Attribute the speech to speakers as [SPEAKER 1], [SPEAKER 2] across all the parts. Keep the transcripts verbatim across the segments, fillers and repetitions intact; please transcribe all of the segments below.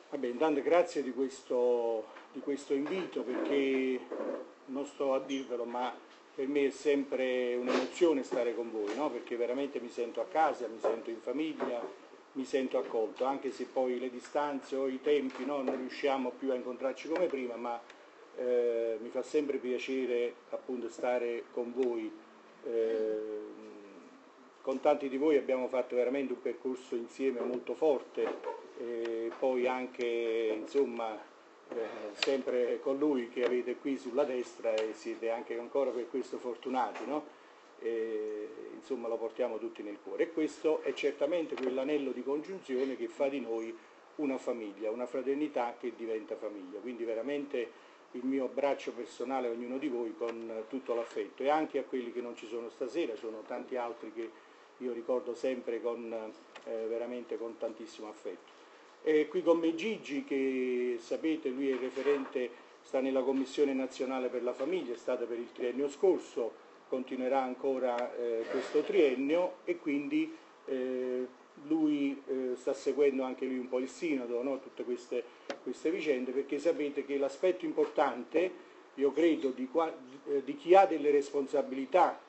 [SPEAKER 1] Vabbè, intanto grazie di questo, di questo invito, perché non sto a dirvelo, ma per me è sempre un'emozione stare con voi, no? Perché veramente mi sento a casa, mi sento in famiglia, mi sento accolto, anche se poi le distanze o i tempi, no, non riusciamo più a incontrarci come prima, ma eh, mi fa sempre piacere appunto stare con voi. Eh, con tanti di voi abbiamo fatto veramente un percorso insieme molto forte, e poi anche insomma eh, sempre con lui che avete qui sulla destra, e siete anche ancora per questo fortunati, no? E, insomma, lo portiamo tutti nel cuore, e questo è certamente quell'anello di congiunzione che fa di noi una famiglia, una fraternità che diventa famiglia. Quindi veramente il mio abbraccio personale a ognuno di voi con tutto l'affetto, e anche a quelli che non ci sono stasera, sono tanti altri che io ricordo sempre con, eh, veramente con tantissimo affetto. E qui con me Gigi, che sapete lui è il referente, sta nella Commissione Nazionale per la Famiglia, è stato per il triennio scorso, continuerà ancora eh, questo triennio, e quindi eh, lui eh, sta seguendo anche lui un po' il sinodo, no? Tutte queste, queste vicende, perché sapete che l'aspetto importante, io credo, di, qua, di, di chi ha delle responsabilità,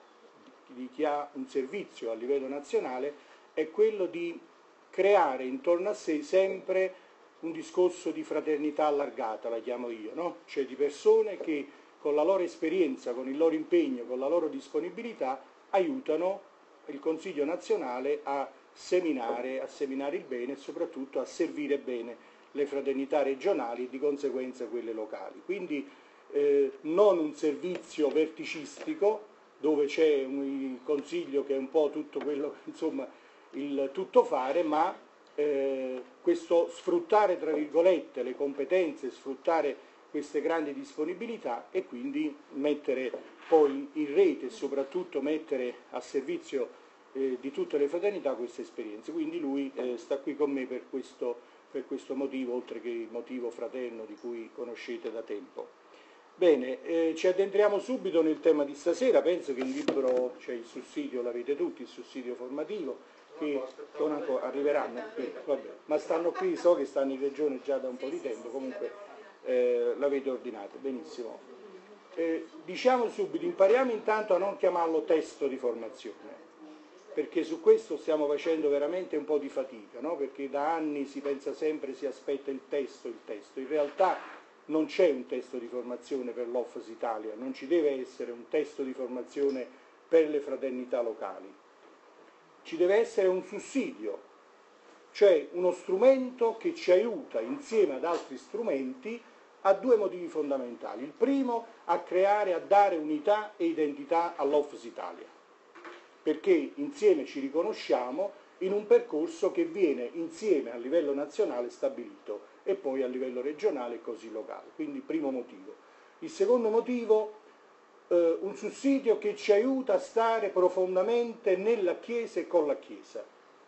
[SPEAKER 1] di chi ha un servizio a livello nazionale, è quello di creare intorno a sé sempre un discorso di fraternità allargata, la chiamo io, no? Cioè di persone che con la loro esperienza, con il loro impegno, con la loro disponibilità aiutano il Consiglio nazionale a seminare, a seminare il bene e soprattutto a servire bene le fraternità regionali e di conseguenza quelle locali. Quindi eh, non un servizio verticistico dove c'è un consiglio che è un po' tutto quello, insomma, il tuttofare, ma eh, questo sfruttare, tra virgolette, le competenze, sfruttare queste grandi disponibilità, e quindi mettere poi in rete e soprattutto mettere a servizio eh, di tutte le fraternità queste esperienze. Quindi lui eh, sta qui con me per questo, per questo motivo, oltre che il motivo fraterno di cui conoscete da tempo. Bene, eh, ci addentriamo subito nel tema di stasera. Penso che il libro, cioè il sussidio, l'avete tutti, il sussidio formativo, che non ancora arriveranno qui, vabbè, ma stanno qui, so che stanno in regione già da un po' di tempo, comunque eh, l'avete ordinato, benissimo. Eh, diciamo subito, impariamo intanto a non chiamarlo testo di formazione, perché su questo stiamo facendo veramente un po' di fatica, no? Perché da anni si pensa sempre, si aspetta il testo, il testo, in realtà non c'è un testo di formazione per l'O F S Italia, non ci deve essere un testo di formazione per le fraternità locali. Ci deve essere un sussidio, cioè uno strumento che ci aiuta insieme ad altri strumenti a due motivi fondamentali. Il primo, a creare, a dare unità e identità all'O F S Italia, perché insieme ci riconosciamo in un percorso che viene insieme a livello nazionale stabilito e poi a livello regionale e così locale. Quindi primo motivo. Il secondo motivo, eh, un sussidio che ci aiuta a stare profondamente nella Chiesa e con la Chiesa,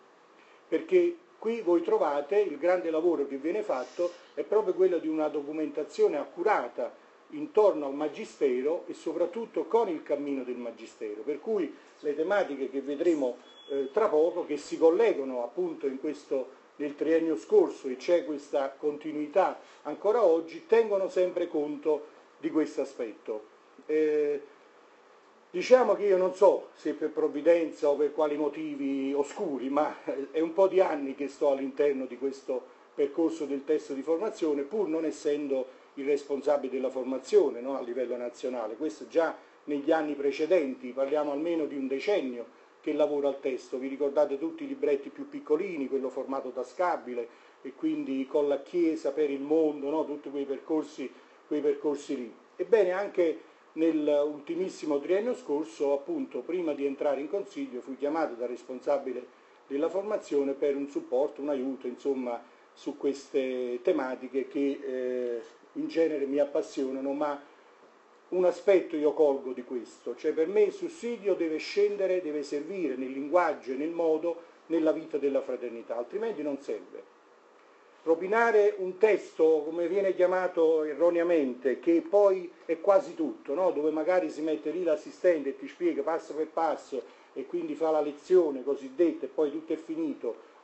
[SPEAKER 1] perché qui voi trovate il grande lavoro che viene fatto è proprio quello di una documentazione accurata intorno al Magistero e soprattutto con il cammino del Magistero, per cui le tematiche che vedremo eh, tra poco, che si collegano appunto in questo, nel triennio scorso, e c'è questa continuità ancora oggi, tengono sempre conto di questo aspetto. Eh, diciamo che io non so se per provvidenza o per quali motivi oscuri, ma è un po' di anni che sto all'interno di questo percorso del testo di formazione, pur non essendo il responsabile della formazione, no, a livello nazionale. Questo già negli anni precedenti, parliamo almeno di un decennio che lavoro al testo. Vi ricordate tutti i libretti più piccolini, quello formato tascabile, e quindi con la Chiesa per il mondo, no, tutti quei percorsi, quei percorsi lì. Ebbene, anche nell'ultimissimo triennio scorso, appunto, prima di entrare in consiglio, fui chiamato da responsabile della formazione per un supporto, un aiuto, insomma, su queste tematiche che eh, in genere mi appassionano, ma un aspetto io colgo di questo, cioè per me il sussidio deve scendere, deve servire nel linguaggio e nel modo nella vita della fraternità, altrimenti non serve. Propinare un testo, come viene chiamato erroneamente, che poi è quasi tutto, no? Dove magari si mette lì l'assistente e ti spiega passo per passo e quindi fa la lezione cosiddetta e poi tutto è finito,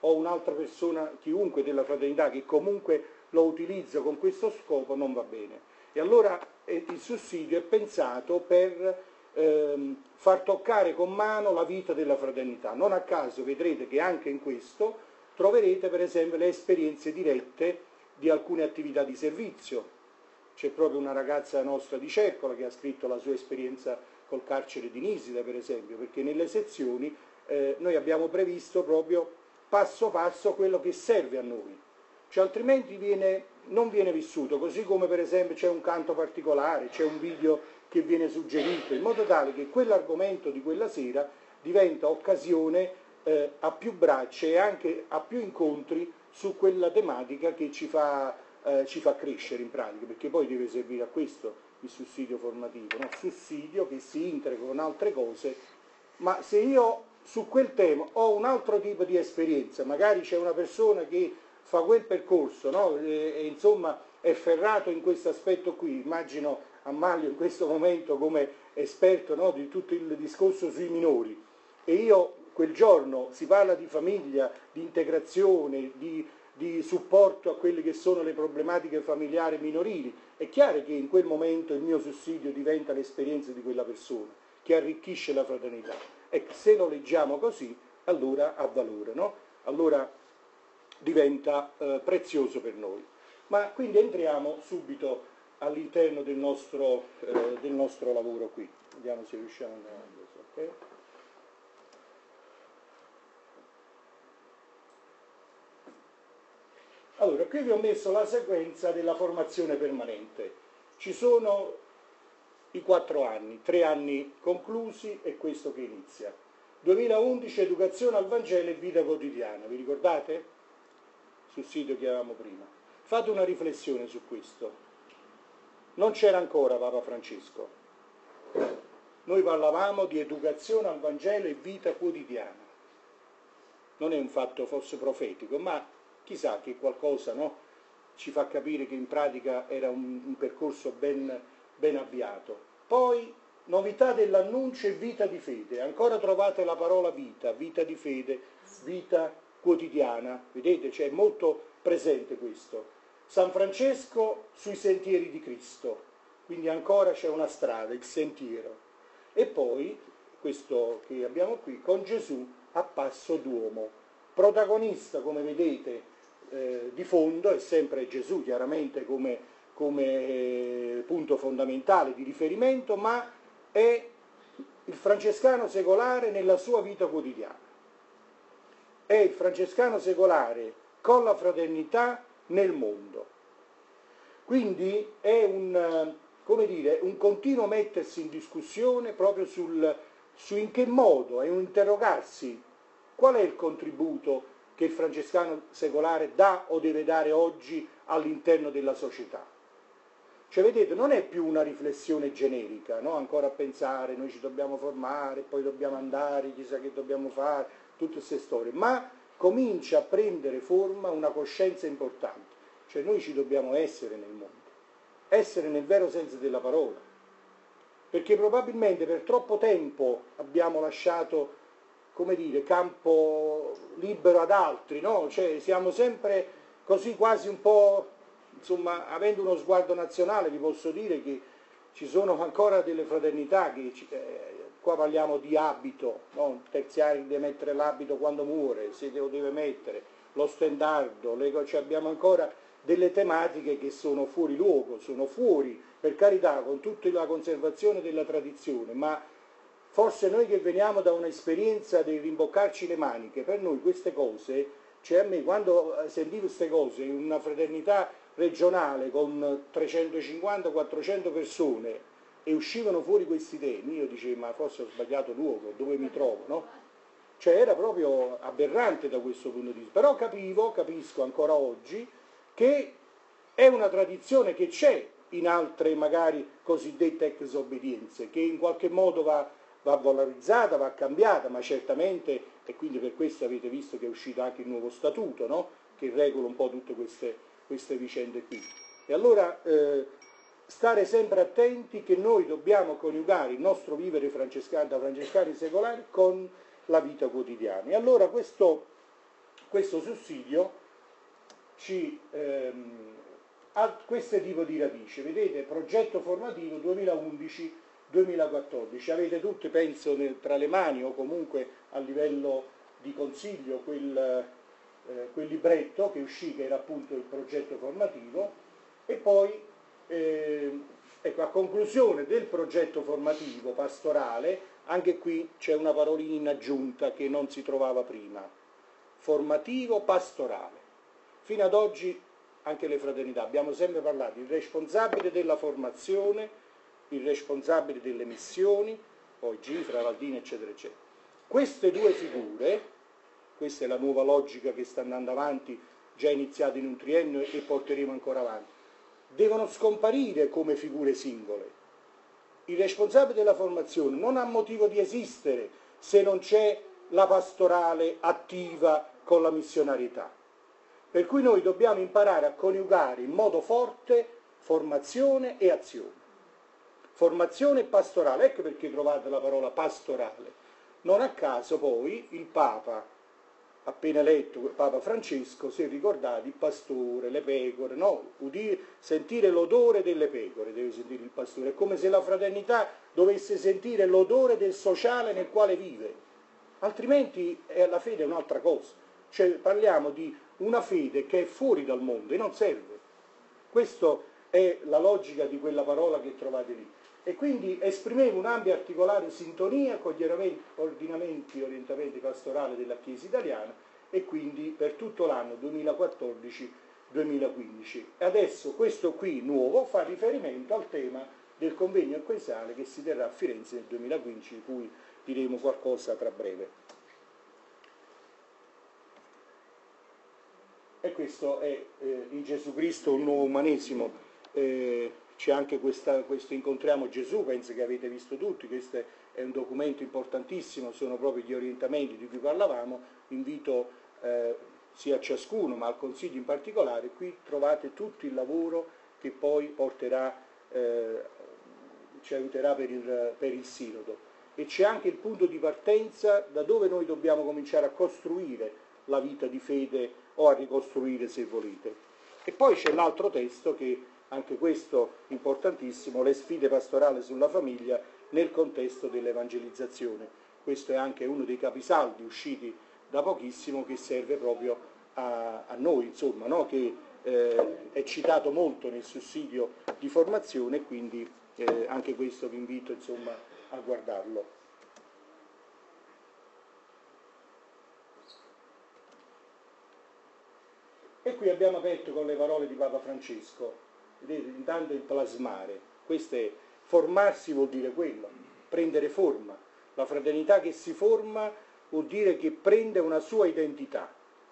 [SPEAKER 1] o un'altra persona, chiunque della fraternità, che comunque lo utilizza con questo scopo, non va bene. E allora eh, il sussidio è pensato per ehm, far toccare con mano la vita della fraternità. Non a caso vedrete che anche in questo troverete per esempio le esperienze dirette di alcune attività di servizio. C'è proprio una ragazza nostra di Cercola che ha scritto la sua esperienza col carcere di Nisida, per esempio, perché nelle sezioni eh, noi abbiamo previsto proprio passo passo quello che serve a noi, cioè altrimenti viene, non viene vissuto, così come per esempio c'è un canto particolare, c'è un video che viene suggerito, in modo tale che quell'argomento di quella sera diventa occasione eh, a più braccia e anche a più incontri su quella tematica che ci fa, eh, ci fa crescere in pratica, perché poi deve servire a questo il sussidio formativo, no? Sussidio che si integra con altre cose, ma se io su quel tema ho un altro tipo di esperienza, magari c'è una persona che fa quel percorso, no? e, e insomma è ferrato in questo aspetto qui, immagino Amalio in questo momento come esperto, no? Di tutto il discorso sui minori, e io quel giorno si parla di famiglia, di integrazione, di, di supporto a quelle che sono le problematiche familiari minorili, è chiaro che in quel momento il mio sussidio diventa l'esperienza di quella persona, che arricchisce la fraternità. E se lo leggiamo così, allora ha valore, no? Allora diventa eh, prezioso per noi. Ma quindi entriamo subito all'interno del nostro, eh, del nostro lavoro qui. Vediamo se riusciamo ad andare avanti, ok? Allora, qui vi ho messo la sequenza della formazione permanente. Ci sono i quattro anni, tre anni conclusi e questo che inizia. duemilaundici, educazione al Vangelo e vita quotidiana, vi ricordate? Sul sito che avevamo prima. Fate una riflessione su questo. Non c'era ancora Papa Francesco. Noi parlavamo di educazione al Vangelo e vita quotidiana. Non è un fatto forse profetico, ma chissà che qualcosa, no, ci fa capire che in pratica era un, un percorso ben, ben avviato. Poi, novità dell'annuncio e vita di fede. Ancora trovate la parola vita, vita di fede, vita quotidiana. Vedete, c'è molto presente questo. San Francesco sui sentieri di Cristo. Quindi ancora c'è una strada, il sentiero. E poi, questo che abbiamo qui, con Gesù a passo d'uomo. Protagonista, come vedete, eh, di fondo è sempre Gesù, chiaramente come, come eh, punto fondamentale di riferimento, ma è il francescano secolare nella sua vita quotidiana. È il francescano secolare con la fraternità nel mondo. Quindi è un, come dire, un continuo mettersi in discussione proprio sul, su in che modo, è un interrogarsi qual è il contributo che il francescano secolare dà o deve dare oggi all'interno della società. Cioè, vedete, non è più una riflessione generica, no? Ancora a pensare, noi ci dobbiamo formare, poi dobbiamo andare, chissà che dobbiamo fare, tutte queste storie, ma comincia a prendere forma una coscienza importante. Cioè, noi ci dobbiamo essere nel mondo, essere nel vero senso della parola, perché probabilmente per troppo tempo abbiamo lasciato, come dire, campo libero ad altri, no? Cioè siamo sempre così quasi un po', insomma, avendo uno sguardo nazionale, vi posso dire che ci sono ancora delle fraternità che, eh, qua parliamo di abito, no? Il terziario deve mettere l'abito quando muore, se lo deve mettere, lo stendardo, le, cioè abbiamo ancora delle tematiche che sono fuori luogo, sono fuori, per carità, con tutta la conservazione della tradizione, ma forse noi che veniamo da un'esperienza di rimboccarci le maniche, per noi queste cose, cioè a me quando sentivo queste cose in una fraternità regionale con trecentocinquanta quattrocento persone e uscivano fuori questi temi, io dicevo ma forse ho sbagliato luogo, dove mi trovo, no? Cioè era proprio aberrante da questo punto di vista, però capivo, capisco ancora oggi, che è una tradizione che c'è in altre magari cosiddette ex obbedienze, che in qualche modo va va valorizzata, va cambiata, ma certamente, e quindi per questo avete visto che è uscito anche il nuovo statuto, no? Che regola un po' tutte queste, queste vicende qui. E allora eh, stare sempre attenti che noi dobbiamo coniugare il nostro vivere francescano, da francescani secolari con la vita quotidiana. E allora questo questo sussidio ci, ehm, ha questo tipo di radice, vedete, progetto formativo duemilaundici duemilaquattordici, avete tutti, penso, nel, tra le mani o comunque a livello di consiglio quel, eh, quel libretto che uscì, che era appunto il progetto formativo, e poi eh, ecco, a conclusione del progetto formativo pastorale, anche qui c'è una parolina in aggiunta che non si trovava prima, formativo pastorale. Fino ad oggi anche le fraternità abbiamo sempre parlato il responsabile della formazione, il responsabile delle missioni, poi Gifra, Valdina, eccetera, eccetera. Queste due figure, questa è la nuova logica che sta andando avanti, già iniziata in un triennio e porteremo ancora avanti, devono scomparire come figure singole. Il responsabile della formazione non ha motivo di esistere se non c'è la pastorale attiva con la missionarietà. Per cui noi dobbiamo imparare a coniugare in modo forte formazione e azione. Formazione e pastorale, ecco perché trovate la parola pastorale. Non a caso poi il Papa, appena eletto, Papa Francesco, si è ricordato il pastore, le pecore, no? Udire, sentire l'odore delle pecore, deve sentire il pastore. È come se la fraternità dovesse sentire l'odore del sociale nel quale vive, altrimenti eh, la fede è un'altra cosa. Cioè parliamo di una fede che è fuori dal mondo e non serve. Questa è la logica di quella parola che trovate lì. E quindi esprimevo un'ampia e articolare sintonia con gli ordinamenti e orientamenti pastorali della Chiesa italiana e quindi per tutto l'anno duemilaquattordici duemilaquindici. E adesso questo qui nuovo fa riferimento al tema del convegno ecclesiale che si terrà a Firenze nel duemilaquindici, di cui diremo qualcosa tra breve. E questo è eh, in Gesù Cristo un nuovo umanesimo. Eh, c'è anche questa, questo Incontriamo Gesù, penso che avete visto tutti, questo è un documento importantissimo, sono proprio gli orientamenti di cui parlavamo, invito eh, sia a ciascuno ma al Consiglio in particolare, qui trovate tutto il lavoro che poi porterà, eh, ci aiuterà per il, per il Sinodo. E c'è anche il punto di partenza da dove noi dobbiamo cominciare a costruire la vita di fede o a ricostruire se volete. E poi c'è l'altro testo che, anche questo importantissimo, le sfide pastorali sulla famiglia nel contesto dell'evangelizzazione. Questo è anche uno dei capisaldi usciti da pochissimo che serve proprio a, a noi, insomma, no? Che eh, è citato molto nel sussidio di formazione, quindi eh, anche questo vi invito, insomma, a guardarlo. E qui abbiamo aperto con le parole di Papa Francesco, vedete, intanto il plasmare, questo è, formarsi vuol dire quello, prendere forma, la fraternità che si forma vuol dire che prende una sua identità,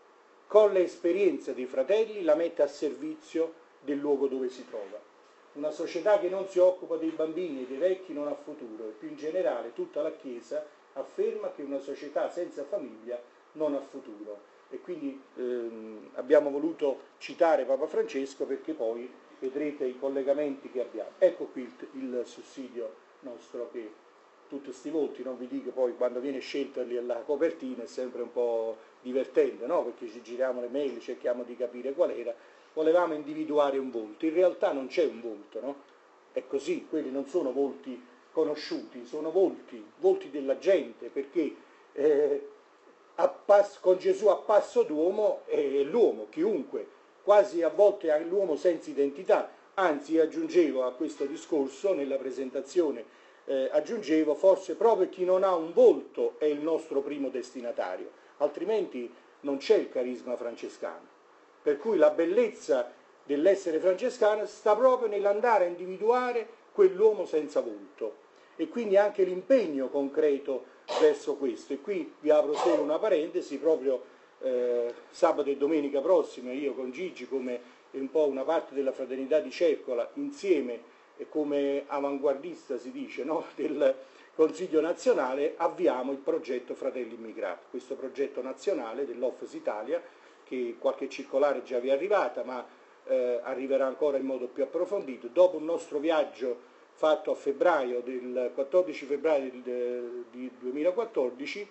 [SPEAKER 1] con le esperienze dei fratelli la mette a servizio del luogo dove si trova. Una società che non si occupa dei bambini e dei vecchi non ha futuro, e più in generale tutta la Chiesa afferma che una società senza famiglia non ha futuro. E quindi ehm, abbiamo voluto citare Papa Francesco perché poi vedrete i collegamenti che abbiamo. Ecco qui il, il sussidio nostro, che tutti questi volti, non vi dico poi quando viene scelta la copertina è sempre un po' divertente, no? Perché ci giriamo le mail, cerchiamo di capire qual era, volevamo individuare un volto, in realtà non c'è un volto, no? È così, quelli non sono volti conosciuti, sono volti, volti della gente, perché eh, a passo, con Gesù a passo d'uomo è l'uomo, chiunque, quasi a volte è l'uomo senza identità, anzi aggiungevo a questo discorso, nella presentazione eh, aggiungevo, forse proprio chi non ha un volto è il nostro primo destinatario, altrimenti non c'è il carisma francescano. Per cui la bellezza dell'essere francescano sta proprio nell'andare a individuare quell'uomo senza volto, e quindi anche l'impegno concreto verso questo. E qui vi apro solo una parentesi, proprio eh, sabato e domenica prossima io con Gigi, come un po' una parte della fraternità di Cercola, insieme e come avanguardista si dice, no? del Consiglio nazionale, avviamo il progetto Fratelli Immigrati, questo progetto nazionale dell'O F S Italia, che qualche circolare già vi è arrivata, ma eh, arriverà ancora in modo più approfondito. Dopo un nostro viaggio fatto a febbraio, del quattordici febbraio del duemilaquattordici,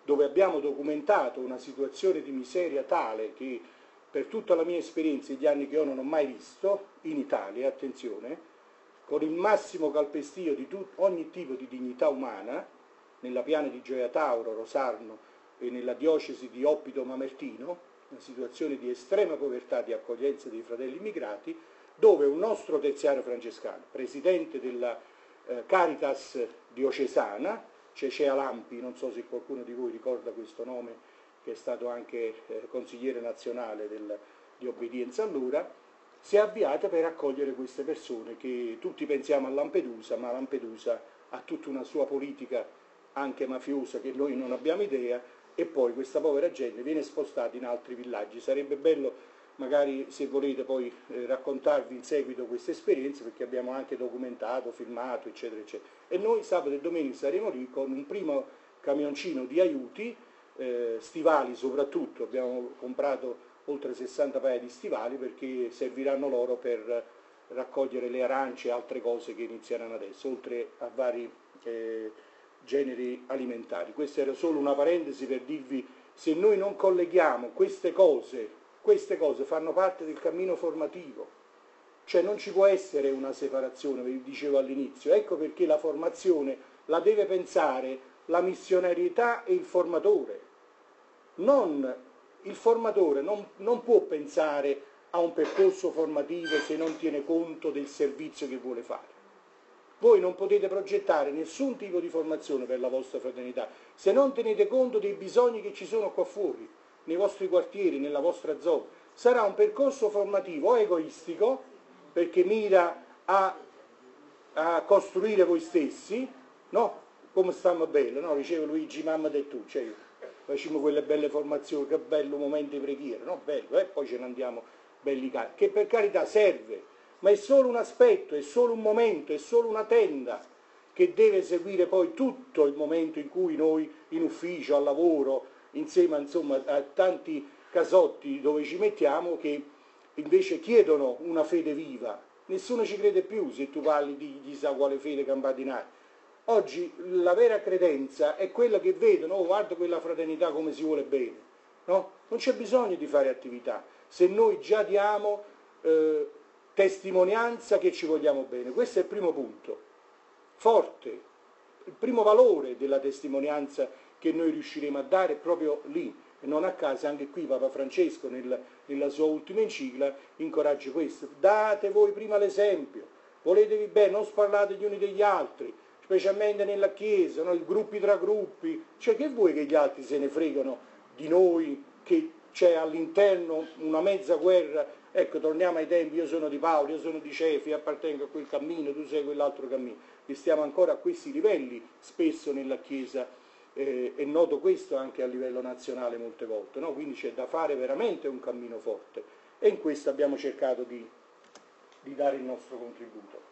[SPEAKER 1] dove abbiamo documentato una situazione di miseria tale che per tutta la mia esperienza, gli anni che ho, non ho mai visto, in Italia, attenzione, con il massimo calpestio di tut- ogni tipo di dignità umana, nella piana di Gioia Tauro, Rosarno e nella diocesi di Oppido Mamertino, una situazione di estrema povertà di accoglienza dei fratelli immigrati, dove un nostro terziario francescano, presidente della eh, Caritas diocesana, Cecea Lampi, non so se qualcuno di voi ricorda questo nome, che è stato anche eh, consigliere nazionale del, di obbedienza all'Ura, si è avviata per accogliere queste persone che tutti pensiamo a Lampedusa, ma Lampedusa ha tutta una sua politica anche mafiosa che noi non abbiamo idea, e poi questa povera gente viene spostata in altri villaggi. Sarebbe bello magari, se volete, poi eh, raccontarvi in seguito queste esperienze, perché abbiamo anche documentato, filmato, eccetera, eccetera. E noi sabato e domenica saremo lì con un primo camioncino di aiuti, eh, stivali soprattutto, abbiamo comprato oltre sessanta paia di stivali perché serviranno loro per raccogliere le arance e altre cose che inizieranno adesso, oltre a vari eh, generi alimentari. Questa era solo una parentesi per dirvi, se noi non colleghiamo queste cose, queste cose fanno parte del cammino formativo, cioè non ci può essere una separazione, vi dicevo all'inizio, ecco perché la formazione la deve pensare la missionarietà e il formatore. Non, il formatore non, non può pensare a un percorso formativo se non tiene conto del servizio che vuole fare. Voi non potete progettare nessun tipo di formazione per la vostra fraternità se non tenete conto dei bisogni che ci sono qua fuori, nei vostri quartieri, nella vostra zona. Sarà un percorso formativo egoistico, perché mira a, a costruire voi stessi, no? Come stiamo bene, no? Diceva Luigi, mamma e tu, cioè, facciamo quelle belle formazioni, che bello momento di preghiera, no? Bello, e eh? Poi ce ne andiamo belli cari, che per carità serve, ma è solo un aspetto, è solo un momento, è solo una tenda che deve seguire poi tutto il momento in cui noi in ufficio, al lavoro, insieme insomma, a tanti casotti dove ci mettiamo, che invece chiedono una fede viva. Nessuno ci crede più se tu parli di chissà quale fede campadinare. Oggi la vera credenza è quella che vedono, oh, guarda quella fraternità come si vuole bene, no? Non c'è bisogno di fare attività, se noi già diamo eh, testimonianza che ci vogliamo bene. Questo è il primo punto, forte, il primo valore della testimonianza che noi riusciremo a dare proprio lì. E non a caso anche qui Papa Francesco nella, nella sua ultima enciclica incoraggia questo: date voi prima l'esempio, voletevi bene, non sparlate gli uni degli altri, specialmente nella Chiesa, no? I gruppi tra gruppi, cioè che vuoi che gli altri se ne fregano di noi, che c'è all'interno una mezza guerra. Ecco, torniamo ai tempi, io sono di Paolo, io sono di Cefi, appartengo a quel cammino, tu sei quell'altro cammino. E stiamo ancora a questi livelli spesso nella Chiesa. Eh, è noto questo anche a livello nazionale molte volte, no? Quindi c'è da fare veramente un cammino forte, e in questo abbiamo cercato di, di dare il nostro contributo.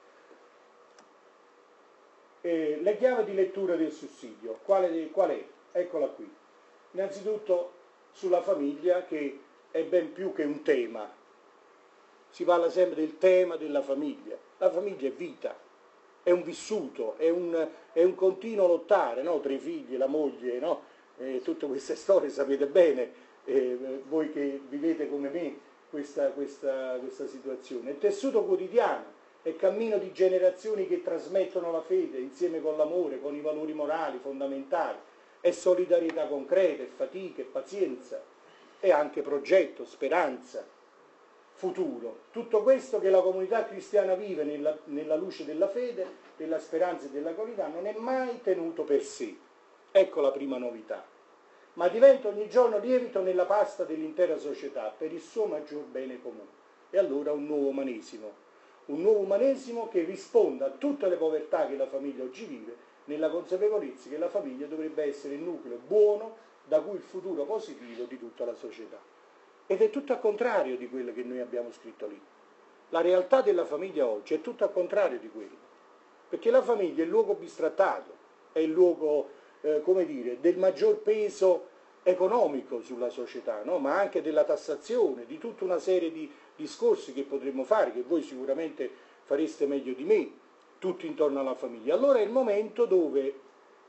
[SPEAKER 1] Eh, le chiavi di lettura del sussidio, qual, qual è? Eccola qui. Innanzitutto sulla famiglia, che è ben più che un tema, si parla sempre del tema della famiglia. La famiglia è vita, è un vissuto, è un, è un continuo lottare, no? Tra i figli, la moglie, no? Eh, tutte queste storie sapete bene, eh, voi che vivete come me questa, questa, questa situazione. È tessuto quotidiano, è cammino di generazioni che trasmettono la fede insieme con l'amore, con i valori morali fondamentali, è solidarietà concreta, è fatica, è pazienza, è anche progetto, speranza, futuro. Tutto questo che la comunità cristiana vive nella, nella luce della fede, della speranza e della carità, non è mai tenuto per sé. Ecco la prima novità. Ma diventa ogni giorno lievito nella pasta dell'intera società per il suo maggior bene comune. E allora un nuovo umanesimo. Un nuovo umanesimo che risponda a tutte le povertà che la famiglia oggi vive, nella consapevolezza che la famiglia dovrebbe essere il nucleo buono da cui il futuro positivo di tutta la società. Ed è tutto al contrario di quello che noi abbiamo scritto lì. La realtà della famiglia oggi è tutto al contrario di quello. Perché la famiglia è il luogo bistrattato, è il luogo, eh, come dire, del maggior peso economico sulla società, no? Ma anche della tassazione, di tutta una serie di discorsi che potremmo fare, che voi sicuramente fareste meglio di me, tutti intorno alla famiglia. Allora è il momento dove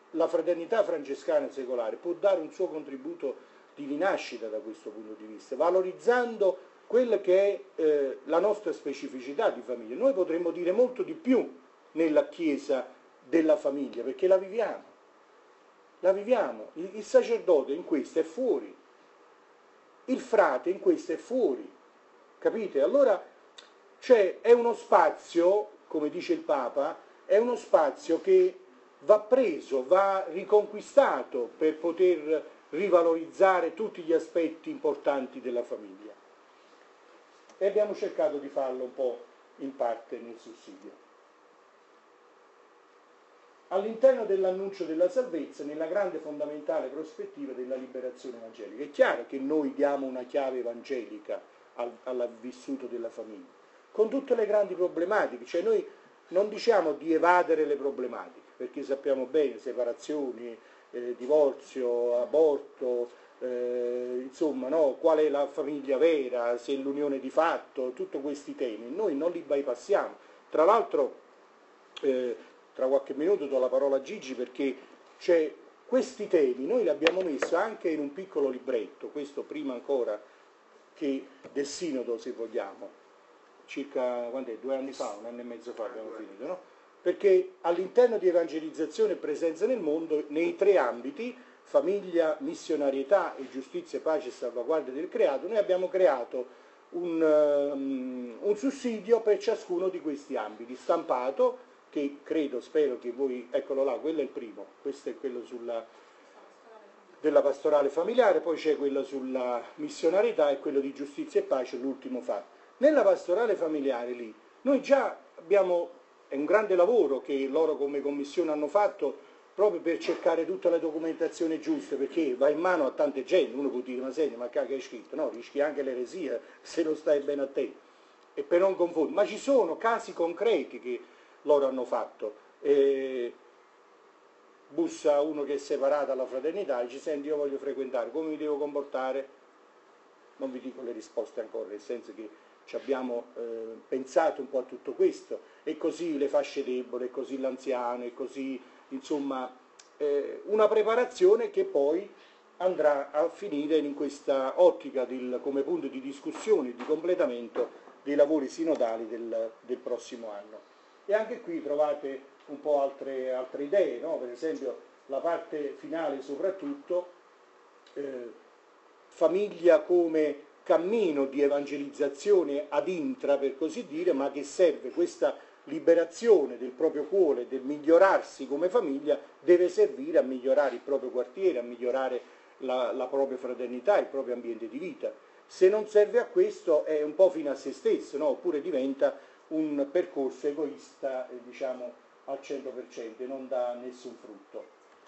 [SPEAKER 1] la fraternità francescana secolare può dare un suo contributo di rinascita da questo punto di vista, valorizzando quella che è eh, la nostra specificità di famiglia. Noi potremmo dire molto di più nella Chiesa della famiglia, perché la viviamo, la viviamo. Il, il sacerdote in questo è fuori, il frate in questo è fuori, capite? Allora c'è, è uno spazio, come dice il Papa, è uno spazio che va preso, va riconquistato per poter rivalorizzare tutti gli aspetti importanti della famiglia. E abbiamo cercato di farlo un po' in parte nel sussidio. All'interno dell'annuncio della salvezza, nella grande fondamentale prospettiva della liberazione evangelica. È chiaro che noi diamo una chiave evangelica al, al vissuto della famiglia, con tutte le grandi problematiche, cioè noi non diciamo di evadere le problematiche, perché sappiamo bene, separazioni, eh, divorzio, aborto, eh, insomma, no? Qual è la famiglia vera, se è l'unione di fatto, tutti questi temi, noi non li bypassiamo. Tra l'altro, eh, tra qualche minuto do la parola a Gigi, perché c'è questi temi, noi li abbiamo messi anche in un piccolo libretto, questo prima ancora che del Sinodo, se vogliamo, circa quant'è, due anni fa, un anno e mezzo fa abbiamo finito, no? Perché all'interno di evangelizzazione e presenza nel mondo, nei tre ambiti, famiglia, missionarietà e giustizia, pace e salvaguardia del creato, noi abbiamo creato un, um, un sussidio per ciascuno di questi ambiti, stampato, che credo, spero che voi, eccolo là, quello è il primo, questo è quello sulla, della pastorale familiare, poi c'è quello sulla missionarietà e quello di giustizia e pace, l'ultimo fatto. Nella pastorale familiare lì, noi già abbiamo, è un grande lavoro che loro come commissione hanno fatto proprio per cercare tutta la documentazione giusta, perché va in mano a tante gente, uno può dire ma senti, ma che hai scritto? No, rischi anche l'eresia se non stai bene attento, e per non confondere, ma ci sono casi concreti che loro hanno fatto. Eh, bussa uno che è separato dalla fraternità e dice senti io voglio frequentare, come mi devo comportare? Non vi dico le risposte ancora, nel senso che ci abbiamo eh, pensato un po' a tutto questo, e così le fasce deboli, e così l'anziano, e così, insomma, eh, una preparazione che poi andrà a finire in questa ottica del, come punto di discussione e di completamento dei lavori sinodali del, del prossimo anno. E anche qui trovate un po' altre, altre idee, no? Per esempio la parte finale soprattutto, eh, famiglia come cammino di evangelizzazione ad intra, per così dire, ma che serve, questa liberazione del proprio cuore, del migliorarsi come famiglia, deve servire a migliorare il proprio quartiere, a migliorare la, la propria fraternità, il proprio ambiente di vita. Se non serve a questo è un po' fine a se stesso, no? Oppure diventa un percorso egoista, eh, diciamo, al cento per cento e non dà nessun frutto.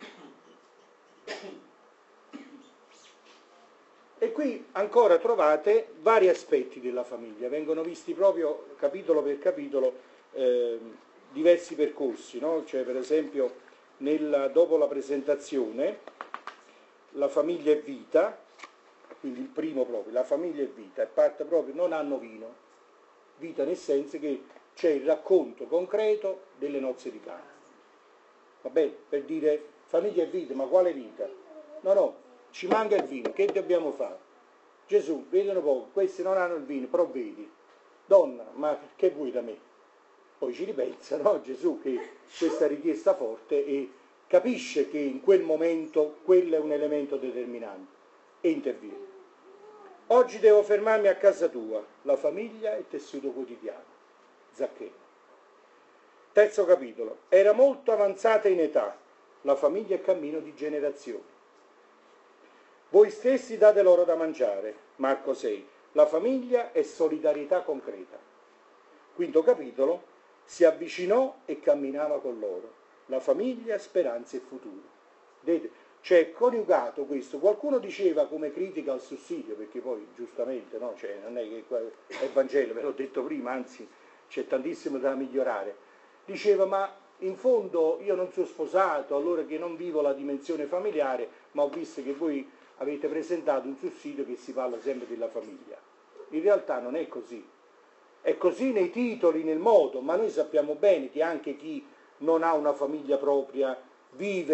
[SPEAKER 1] E qui ancora trovate vari aspetti della famiglia, vengono visti proprio capitolo per capitolo eh, diversi percorsi, no? Cioè per esempio nel, dopo la presentazione la famiglia è vita, quindi il primo proprio, la famiglia è vita, e parte proprio non hanno vino, vita nel senso che c'è il racconto concreto delle nozze di Cana. Va bene? Per dire famiglia è vita, ma quale vita? No, no, ci manca il vino, che dobbiamo fare? Gesù, vedono poco, questi non hanno il vino, però vedi, donna, ma che vuoi da me? Poi ci ripensa, no? Gesù, che questa richiesta forte, e capisce che in quel momento quello è un elemento determinante e interviene. Oggi devo fermarmi a casa tua, la famiglia e tessuto quotidiano. Zaccheo. Terzo capitolo. Era molto avanzata in età, la famiglia è cammino di generazioni. Voi stessi date loro da mangiare. Marco sei. La famiglia è solidarietà concreta. Quinto capitolo. Si avvicinò e camminava con loro. La famiglia, speranza e futuro. Vedete? C'è coniugato questo. Qualcuno diceva come critica al sussidio, perché poi giustamente, no? Cioè, non è che è il Vangelo, ve l'ho detto prima, anzi c'è tantissimo da migliorare. Diceva, ma in fondo io non sono sposato, allora che non vivo la dimensione familiare, ma ho visto che voi avete presentato un sussidio che si parla sempre della famiglia. In realtà non è così. È così nei titoli, nel modo, ma noi sappiamo bene che anche chi non ha una famiglia propria vive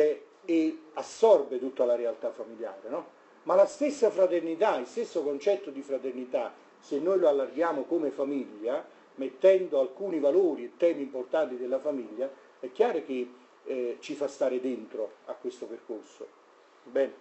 [SPEAKER 1] e assorbe tutta la realtà familiare, no? Ma la stessa fraternità, il stesso concetto di fraternità, se noi lo allarghiamo come famiglia, mettendo alcuni valori e temi importanti della famiglia, è chiaro che eh, ci fa stare dentro a questo percorso. Bene.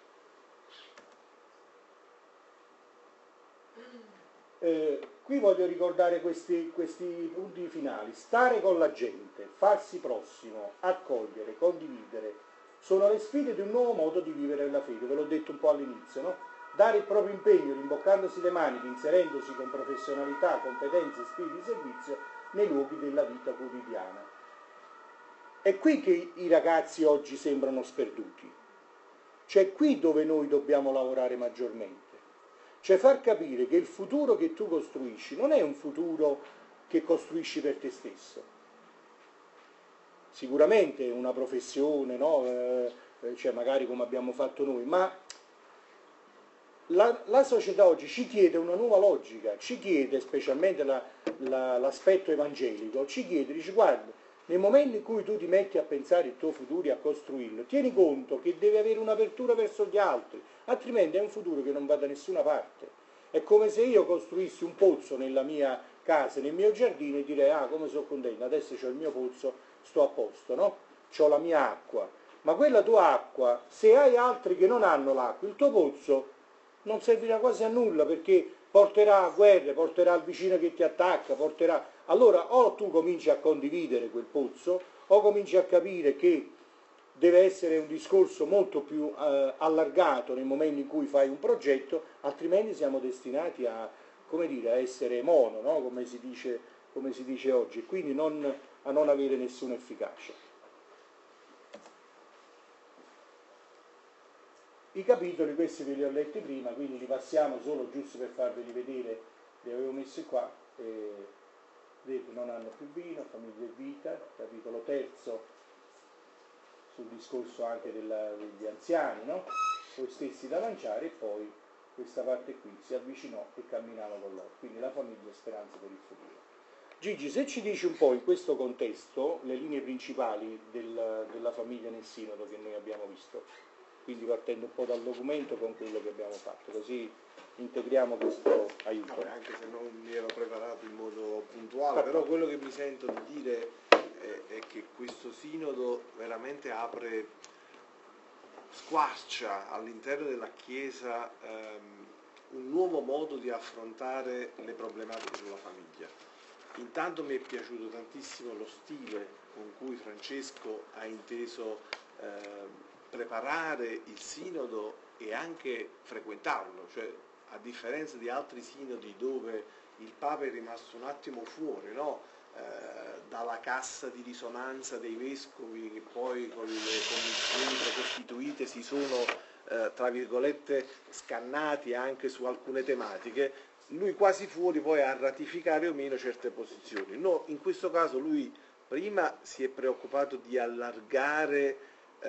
[SPEAKER 1] Eh, qui voglio ricordare questi, questi punti finali. Stare con la gente, farsi prossimo, accogliere, condividere, sono le sfide di un nuovo modo di vivere la fede, ve l'ho detto un po' all'inizio, no? Dare il proprio impegno, rimboccandosi le maniche, inserendosi con professionalità, competenze e spirito di servizio nei luoghi della vita quotidiana. È qui che i ragazzi oggi sembrano sperduti, cioè qui dove noi dobbiamo lavorare maggiormente. Cioè far capire che il futuro che tu costruisci non è un futuro che costruisci per te stesso. Sicuramente una professione, no? eh, cioè magari come abbiamo fatto noi, ma la, la società oggi ci chiede una nuova logica, ci chiede, specialmente la, la, l'aspetto evangelico, ci chiede, dice guarda, nel momento in cui tu ti metti a pensare il tuo futuro e a costruirlo, tieni conto che devi avere un'apertura verso gli altri, altrimenti è un futuro che non va da nessuna parte. È come se io costruissi un pozzo nella mia casa, nel mio giardino e direi, ah, come sono contento, adesso c'ho il mio pozzo, sto a posto, no? C'ho la mia acqua. Ma quella tua acqua, se hai altri che non hanno l'acqua, il tuo pozzo non servirà quasi a nulla, perché porterà a guerre, porterà al vicino che ti attacca, porterà... Allora o tu cominci a condividere quel pozzo, o cominci a capire che deve essere un discorso molto più eh, allargato nel momento in cui fai un progetto, altrimenti siamo destinati a, come dire, a essere mono, no? come, si dice, come si dice oggi, e quindi non, a non avere nessuna efficacia. I capitoli, questi ve li ho letti prima, quindi li passiamo solo giusto per farveli vedere, li avevo messi qua. E, vedete, non hanno più vino, famiglia e vita, capitolo terzo, sul discorso anche della, degli anziani, no? Voi stessi da lanciare, e poi questa parte qui, si avvicinò e camminava con loro, quindi la famiglia e speranza per il futuro. Gigi, se ci dici un po' in questo contesto le linee principali del, della famiglia nel sinodo che noi abbiamo visto, quindi partendo un po' dal documento con quello che abbiamo fatto, così integriamo questo aiuto.
[SPEAKER 2] Vabbè, anche se non mi ero preparato in modo puntuale, però quello che mi sento di dire è, è che questo sinodo veramente apre, squarcia all'interno della Chiesa ehm, un nuovo modo di affrontare le problematiche della famiglia. Intanto mi è piaciuto tantissimo lo stile con cui Francesco ha inteso eh, preparare il sinodo e anche frequentarlo, cioè a differenza di altri sinodi dove il Papa è rimasto un attimo fuori, no? eh, dalla cassa di risonanza dei vescovi che poi con le commissioni precostituite si sono eh, tra virgolette scannati anche su alcune tematiche, lui quasi fuori poi a ratificare o meno certe posizioni. No, in questo caso lui prima si è preoccupato di allargare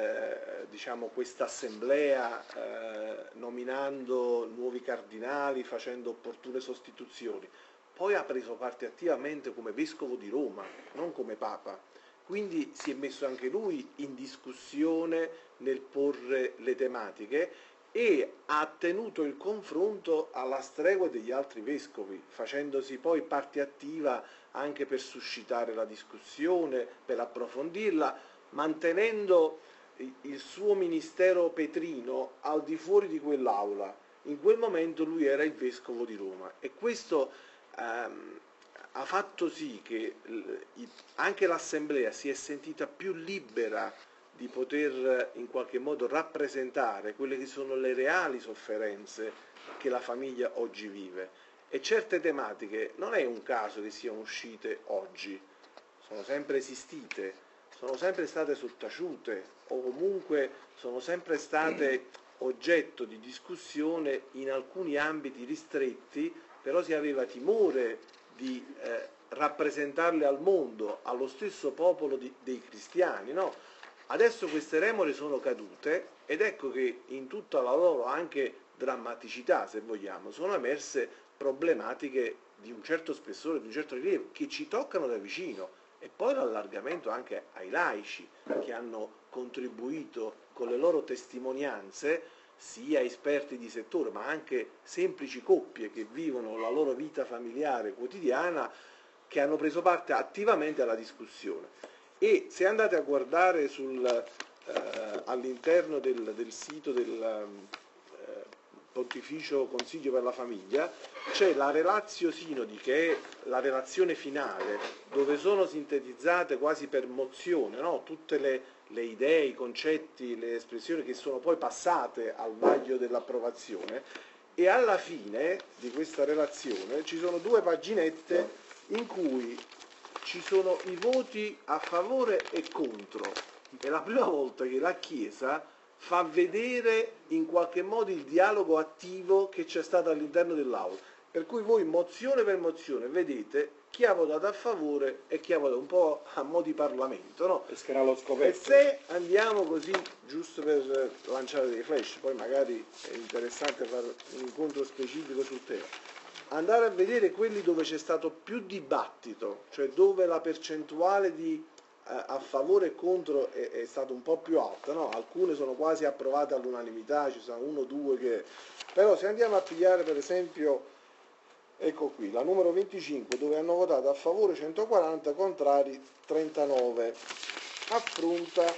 [SPEAKER 2] eh, diciamo questa assemblea eh, nominando nuovi cardinali, facendo opportune sostituzioni, poi ha preso parte attivamente come vescovo di Roma, non come papa, quindi si è messo anche lui in discussione nel porre le tematiche e ha tenuto il confronto alla stregua degli altri vescovi, facendosi poi parte attiva anche per suscitare la discussione, per approfondirla, mantenendo il suo ministero petrino al di fuori di quell'aula. In quel momento lui era il vescovo di Roma e questo ehm, ha fatto sì che anche l'assemblea si è sentita più libera di poter in qualche modo rappresentare quelle che sono le reali sofferenze che la famiglia oggi vive. E certe tematiche non è un caso che siano uscite oggi, sono sempre esistite, sono sempre state sottaciute o comunque sono sempre state oggetto di discussione in alcuni ambiti ristretti, però si aveva timore di eh, rappresentarle al mondo, allo stesso popolo di, dei cristiani, no? Adesso queste remore sono cadute ed ecco che in tutta la loro anche drammaticità, se vogliamo, sono emerse problematiche di un certo spessore, di un certo rilievo, che ci toccano da vicino, e poi l'allargamento anche ai laici che hanno contribuito con le loro testimonianze, sia esperti di settore ma anche semplici coppie che vivono la loro vita familiare quotidiana, che hanno preso parte attivamente alla discussione. E se andate a guardare sul, eh, all'interno del, del sito del eh, Pontificio Consiglio per la Famiglia, c'è la Relatio Sinodi, che è la relazione finale, dove sono sintetizzate quasi per mozione, no? Tutte le, le idee, i concetti, le espressioni che sono poi passate al vaglio dell'approvazione, e alla fine di questa relazione ci sono due paginette in cui ci sono i voti a favore e contro. È la prima volta che la Chiesa fa vedere in qualche modo il dialogo attivo che c'è stato all'interno dell'Aula. Per cui voi mozione per mozione vedete chi ha votato a favore e chi ha votato, un po' a mo' di Parlamento, no?
[SPEAKER 1] E scherà lo scoperto.
[SPEAKER 2] E se andiamo così, giusto per lanciare dei flash, poi magari è interessante fare un incontro specifico sul tema, andare a vedere quelli dove c'è stato più dibattito, cioè dove la percentuale di eh, a favore e contro è, è stata un po' più alta, no? Alcune sono quasi approvate all'unanimità, ci sono uno o due che... Però se andiamo a pigliare per esempio, ecco qui, la numero venticinque, dove hanno votato a favore centoquaranta, contrari trentanove, affronta,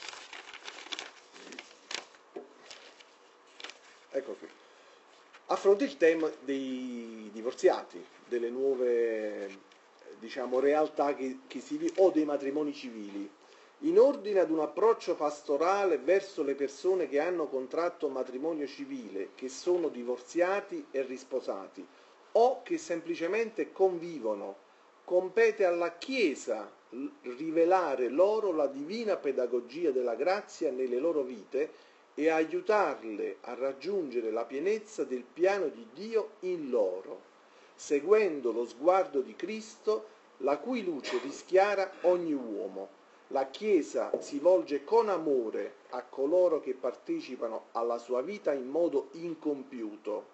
[SPEAKER 2] ecco qui, affronta il tema dei divorziati, delle nuove, diciamo, realtà che, che si vive, o dei matrimoni civili, in ordine ad un approccio pastorale verso le persone che hanno contratto matrimonio civile, che sono divorziati e risposati, o che semplicemente convivono. Compete alla Chiesa rivelare loro la divina pedagogia della grazia nelle loro vite e aiutarle a raggiungere la pienezza del piano di Dio in loro, seguendo lo sguardo di Cristo, la cui luce rischiara ogni uomo. La Chiesa si volge con amore a coloro che partecipano alla sua vita in modo incompiuto,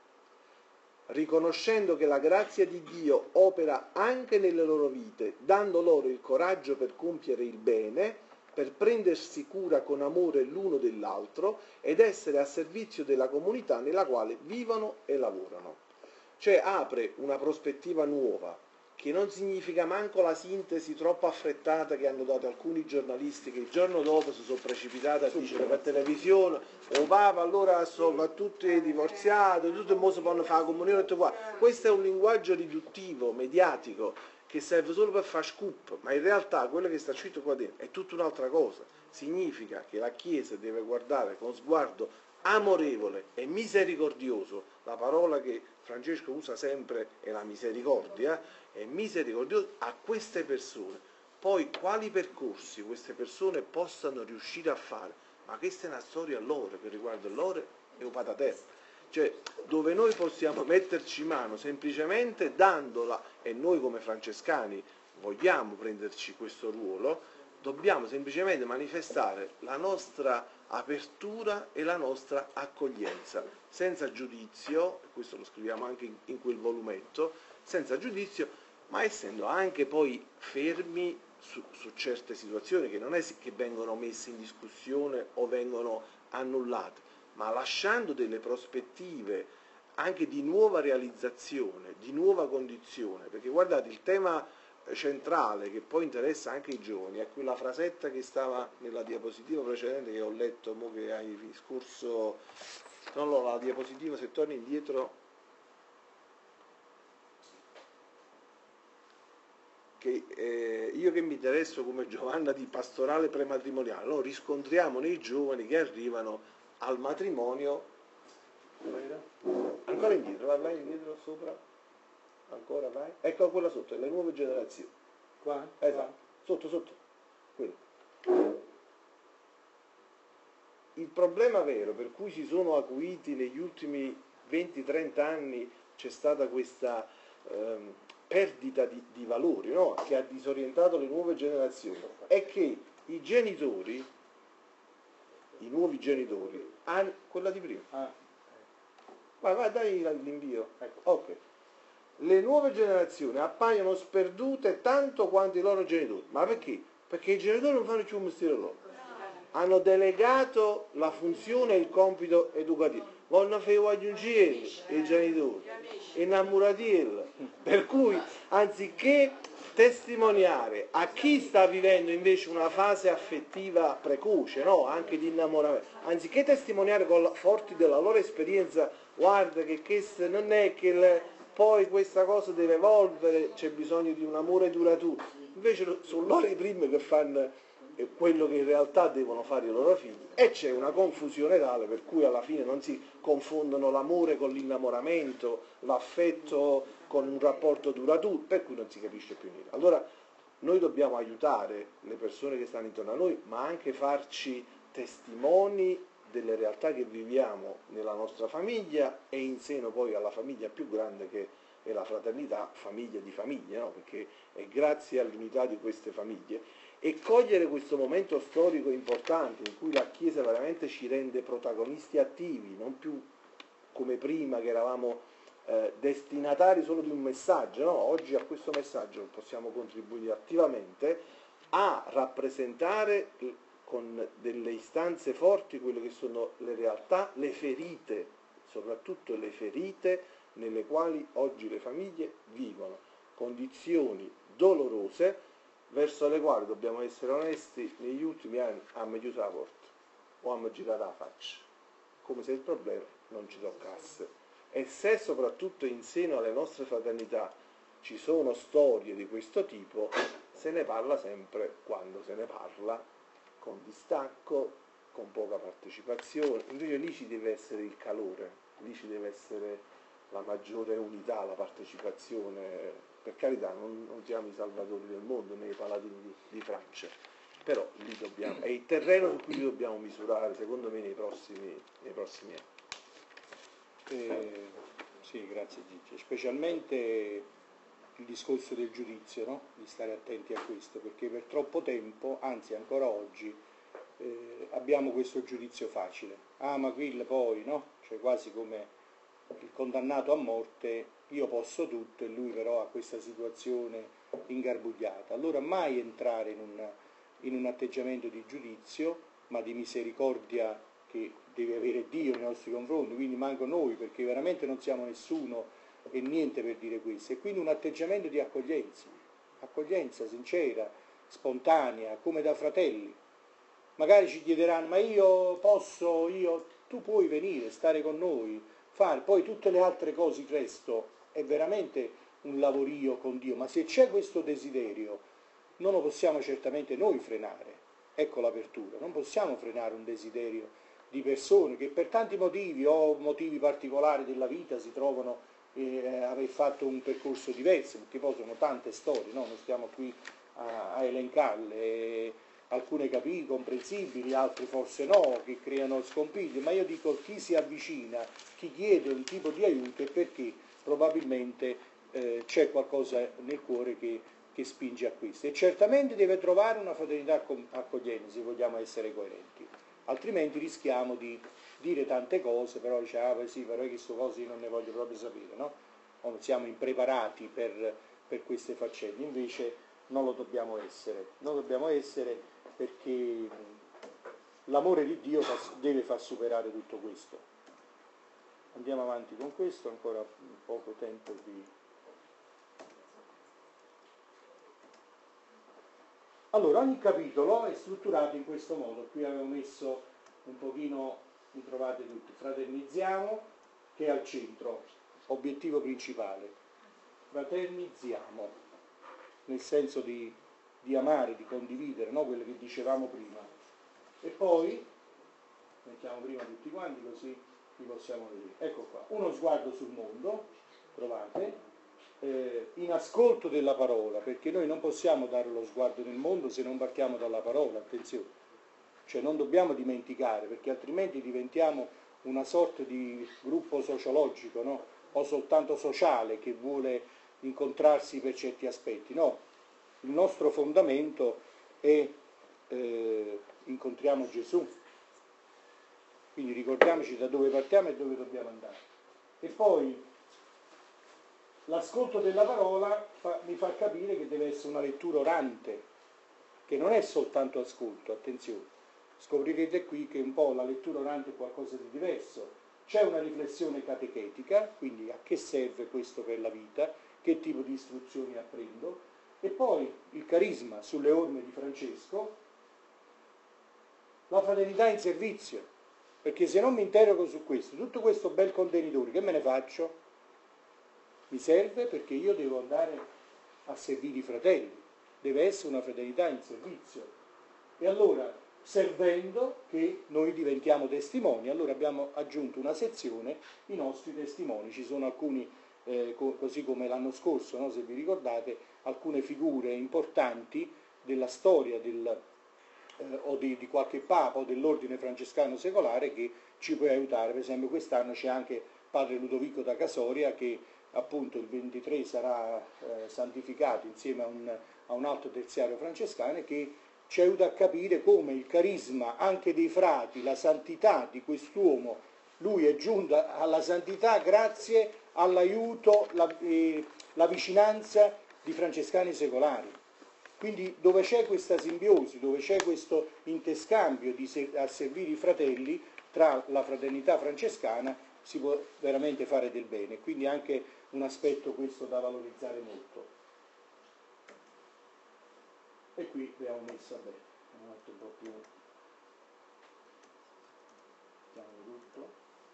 [SPEAKER 2] riconoscendo che la grazia di Dio opera anche nelle loro vite, dando loro il coraggio per compiere il bene, per prendersi cura con amore l'uno dell'altro ed essere a servizio della comunità nella quale vivono e lavorano. Cioè apre una prospettiva nuova, che non significa manco la sintesi troppo affrettata che hanno dato alcuni giornalisti che il giorno dopo si sono precipitati a dire per televisione: o Papa allora assolve tutti i divorziati, tutti e mo si possono fare la comunione e tutto qua. Questo è un linguaggio riduttivo, mediatico, che serve solo per fare scoop, ma in realtà quello che sta scritto qua dentro è tutta un'altra cosa. Significa che la Chiesa deve guardare con sguardo amorevole e misericordioso, la parola che Francesco usa sempre è la misericordia, è misericordioso a queste persone. Poi quali percorsi queste persone possano riuscire a fare, ma questa è una storia loro, che riguarda loro e un pataterra. Cioè, dove noi possiamo metterci mano semplicemente dandola, e noi come francescani vogliamo prenderci questo ruolo, dobbiamo semplicemente manifestare la nostra apertura e la nostra accoglienza, senza giudizio, e questo lo scriviamo anche in, in quel volumetto, senza giudizio, ma essendo anche poi fermi su, su certe situazioni che non è che vengono messe in discussione o vengono annullate, ma lasciando delle prospettive anche di nuova realizzazione, di nuova condizione, perché guardate, il tema centrale che poi interessa anche i giovani è quella frasetta che stava nella diapositiva precedente che ho letto mo che hai scorso, non no, la diapositiva, se torni indietro, che eh, io che mi interesso come Giovanna di pastorale prematrimoniale, no? Riscontriamo nei giovani che arrivano al matrimonio, ancora indietro, vai, vai indietro sopra, ancora vai, ecco quella sotto, le nuove generazioni,
[SPEAKER 1] Qua?
[SPEAKER 2] esatto, sotto sotto, quello. Il problema vero per cui si sono acuiti negli ultimi venti trenta anni, c'è stata questa ehm, perdita di, di valori, no? Che ha disorientato le nuove generazioni, è che i genitori, i nuovi genitori, hanno, quella di prima,
[SPEAKER 1] Ah,
[SPEAKER 2] vai vai dai l'invio,
[SPEAKER 1] ecco.
[SPEAKER 2] ok, le nuove generazioni appaiono sperdute tanto quanto i loro genitori. Ma perché? Perché i genitori non fanno più un mestiere loro. Hanno delegato la funzione e il compito educativo. Vogliono fare aggiungere i genitori, innamorati. Per cui, anziché testimoniare a chi sta vivendo invece una fase affettiva precoce, no? Anche di innamoramento, anziché testimoniare con la, forti della loro esperienza, guarda che questo non è che il, poi questa cosa deve evolvere, c'è bisogno di un amore duraturo, invece sono loro i primi che fanno quello che in realtà devono fare i loro figli, e c'è una confusione tale per cui alla fine non si confondono l'amore con l'innamoramento, l'affetto con un rapporto duraturo, per cui non si capisce più niente. Allora noi dobbiamo aiutare le persone che stanno intorno a noi, ma anche farci testimoni delle realtà che viviamo nella nostra famiglia e in seno poi alla famiglia più grande che è la fraternità, famiglia di famiglie, no? Perché è grazie all'unità di queste famiglie. E cogliere questo momento storico importante in cui la Chiesa veramente ci rende protagonisti attivi, non più come prima che eravamo eh, destinatari solo di un messaggio, no? Oggi a questo messaggio possiamo contribuire attivamente a rappresentare con delle istanze forti quelle che sono le realtà, le ferite, soprattutto le ferite nelle quali oggi le famiglie vivono, condizioni dolorose verso le quali, dobbiamo essere onesti, negli ultimi anni hanno chiuso la porta o hanno girato la faccia, come se il problema non ci toccasse. E se soprattutto in seno alle nostre fraternità ci sono storie di questo tipo, se ne parla sempre quando se ne parla, con distacco, con poca partecipazione. Invece lì ci deve essere il calore, lì ci deve essere la maggiore unità, la partecipazione. Per carità, non, non siamo i salvatori del mondo né i paladini di, di Francia, però lì dobbiamo, è il terreno su cui dobbiamo misurare, secondo me, nei prossimi, nei prossimi anni.
[SPEAKER 1] Eh, sì, grazie Gigi. Specialmente il discorso del giudizio, no? Di stare attenti a questo, perché per troppo tempo, anzi ancora oggi, eh, abbiamo questo giudizio facile. Ah, ma quello poi, no? Cioè quasi come il condannato a morte, io posso tutto e lui però ha questa situazione ingarbugliata. Allora mai entrare in un, in un atteggiamento di giudizio, ma di misericordia che deve avere Dio nei nostri confronti, quindi manco noi, perché veramente non siamo nessuno e niente per dire questo. E quindi un atteggiamento di accoglienza, accoglienza sincera, spontanea, come da fratelli. Magari ci chiederanno, ma io posso, io, tu puoi venire, stare con noi, fare, poi tutte le altre cose, il resto è veramente un lavorio con Dio, ma se c'è questo desiderio non lo possiamo certamente noi frenare. Ecco l'apertura, non possiamo frenare un desiderio di persone che per tanti motivi o motivi particolari della vita si trovano eh, aver fatto un percorso diverso, perché poi sono tante storie, no? Non stiamo qui a, a elencarle, e alcune capì, comprensibili, altre forse no, che creano scompiglio, ma io dico chi si avvicina, chi chiede un tipo di aiuto è perché probabilmente eh, c'è qualcosa nel cuore che, che spinge a questo, e certamente deve trovare una fraternità accogliente se vogliamo essere coerenti, altrimenti rischiamo di dire tante cose, però diciamo, ah, sì, però queste cose io non ne voglio proprio sapere, no? O non siamo impreparati per, per queste faccende, invece non lo dobbiamo essere, non dobbiamo essere perché l'amore di Dio deve far superare tutto questo. Andiamo avanti con questo, ancora poco tempo di... Allora, ogni capitolo è strutturato in questo modo, qui avevo messo un pochino, mi trovate tutti, fraternizziamo, che è al centro, obiettivo principale, fraternizziamo, nel senso di, di amare, di condividere, no? Quello che dicevamo prima. E poi, mettiamo prima tutti quanti così li possiamo vedere. Ecco qua, uno sguardo sul mondo, trovate, eh, in ascolto della parola, perché noi non possiamo dare lo sguardo nel mondo se non partiamo dalla parola, attenzione. Cioè non dobbiamo dimenticare, perché altrimenti diventiamo una sorta di gruppo sociologico, no? O soltanto sociale che vuole incontrarsi per certi aspetti. No, il nostro fondamento è eh, incontriamo Gesù. Quindi ricordiamoci da dove partiamo e dove dobbiamo andare. E poi l'ascolto della parola fa, mi fa capire che deve essere una lettura orante, che non è soltanto ascolto, attenzione. Scoprirete qui che un po' la lettura orante è qualcosa di diverso. C'è una riflessione catechetica, quindi a che serve questo per la vita, che tipo di istruzioni apprendo, e poi il carisma sulle orme di Francesco, la fraternità in servizio, perché se non mi interrogo su questo, tutto questo bel contenitore, che me ne faccio? Mi serve perché io devo andare a servire i fratelli, deve essere una fraternità in servizio. E allora, servendo, che noi diventiamo testimoni, allora abbiamo aggiunto una sezione, i nostri testimoni, ci sono alcuni, eh, co- così come l'anno scorso, no, se vi ricordate, alcune figure importanti della storia del, eh, o di, di qualche papa o dell'ordine francescano secolare che ci può aiutare. Per esempio quest'anno c'è anche padre Ludovico da Casoria che appunto il ventitré sarà eh, santificato insieme a un, a un alto terziario francescano che ci aiuta a capire come il carisma anche dei frati, la santità di quest'uomo, lui è giunto alla santità grazie all'aiuto, la, eh, la vicinanza di francescani secolari. Quindi dove c'è questa simbiosi, dove c'è questo interscambio di se, a servire i fratelli tra la fraternità francescana, si può veramente fare del bene. Quindi anche un aspetto questo da valorizzare molto. E qui abbiamo messo, vabbè, un altro un po' più, mettiamo tutto.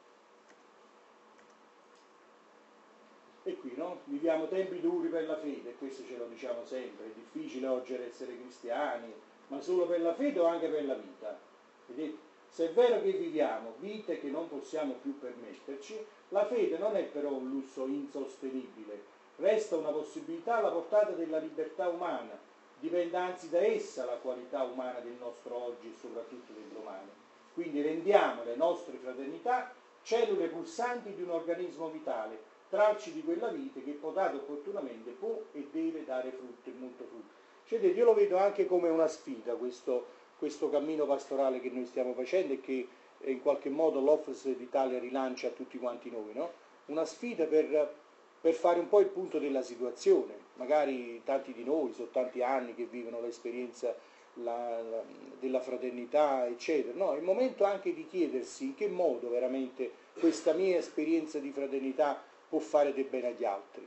[SPEAKER 1] E qui, no? Viviamo tempi duri per la fede, e questo ce lo diciamo sempre, è difficile oggi essere cristiani, ma solo per la fede o anche per la vita? Vedete? Se è vero che viviamo vite che non possiamo più permetterci, la fede non è però un lusso insostenibile, resta una possibilità alla portata della libertà umana, dipende anzi da essa la qualità umana del nostro oggi e soprattutto del domani. Quindi rendiamo le nostre fraternità cellule pulsanti di un organismo vitale, tralci di quella vite che potato opportunamente può e deve dare frutto e molto frutto. Cioè, io lo vedo anche come una sfida questo, questo cammino pastorale che noi stiamo facendo e che in qualche modo l'O F S d'Italia rilancia a tutti quanti noi, no? Una sfida per, per fare un po' il punto della situazione. Magari tanti di noi, sono tanti anni che vivono l'esperienza la, la, della fraternità, eccetera. No, è il momento anche di chiedersi in che modo veramente questa mia esperienza di fraternità può fare del bene agli altri,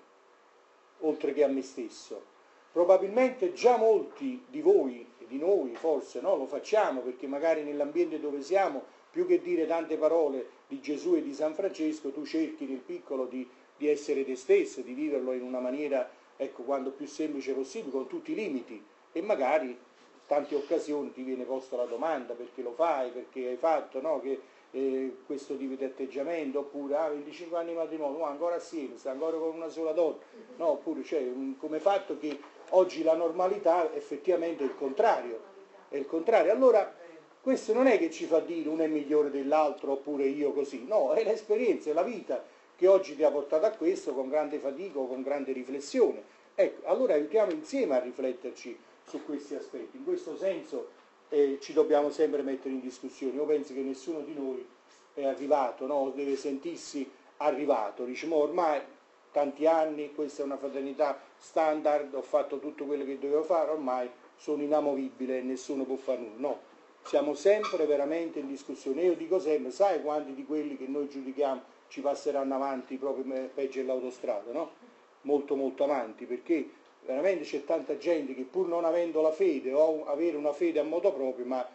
[SPEAKER 1] oltre che a me stesso. Probabilmente già molti di voi e di noi forse no, lo facciamo perché magari nell'ambiente dove siamo, più che dire tante parole di Gesù e di San Francesco, tu cerchi nel piccolo di, di essere te stesso, di viverlo in una maniera, ecco, quanto più semplice possibile, con tutti i limiti, e magari in tante occasioni ti viene posta la domanda perché lo fai, perché hai fatto, no? Che eh, questo tipo di atteggiamento, oppure ah, venticinque anni di matrimonio, oh, ancora assieme, sta ancora con una sola donna, no, oppure cioè, un, come fatto che oggi la normalità effettivamente è il contrario, è il contrario. Allora questo non è che ci fa dire uno è migliore dell'altro oppure io così, no, è l'esperienza, è la vita che oggi ti ha portato a questo con grande fatica o con grande riflessione. Ecco, allora aiutiamo insieme a rifletterci su questi aspetti. In questo senso eh, ci dobbiamo sempre mettere in discussione. Io penso che nessuno di noi è arrivato, no? Deve sentirsi arrivato, dice, ma ormai tanti anni, questa è una fraternità standard, ho fatto tutto quello che dovevo fare, ormai sono inamovibile e nessuno può fare nulla. No, siamo sempre veramente in discussione. Io dico sempre, sai quanti di quelli che noi giudichiamo ci passeranno avanti proprio peggio dell'autostrada, no? Molto molto avanti, perché veramente c'è tanta gente che pur non avendo la fede o avere una fede a modo proprio, ma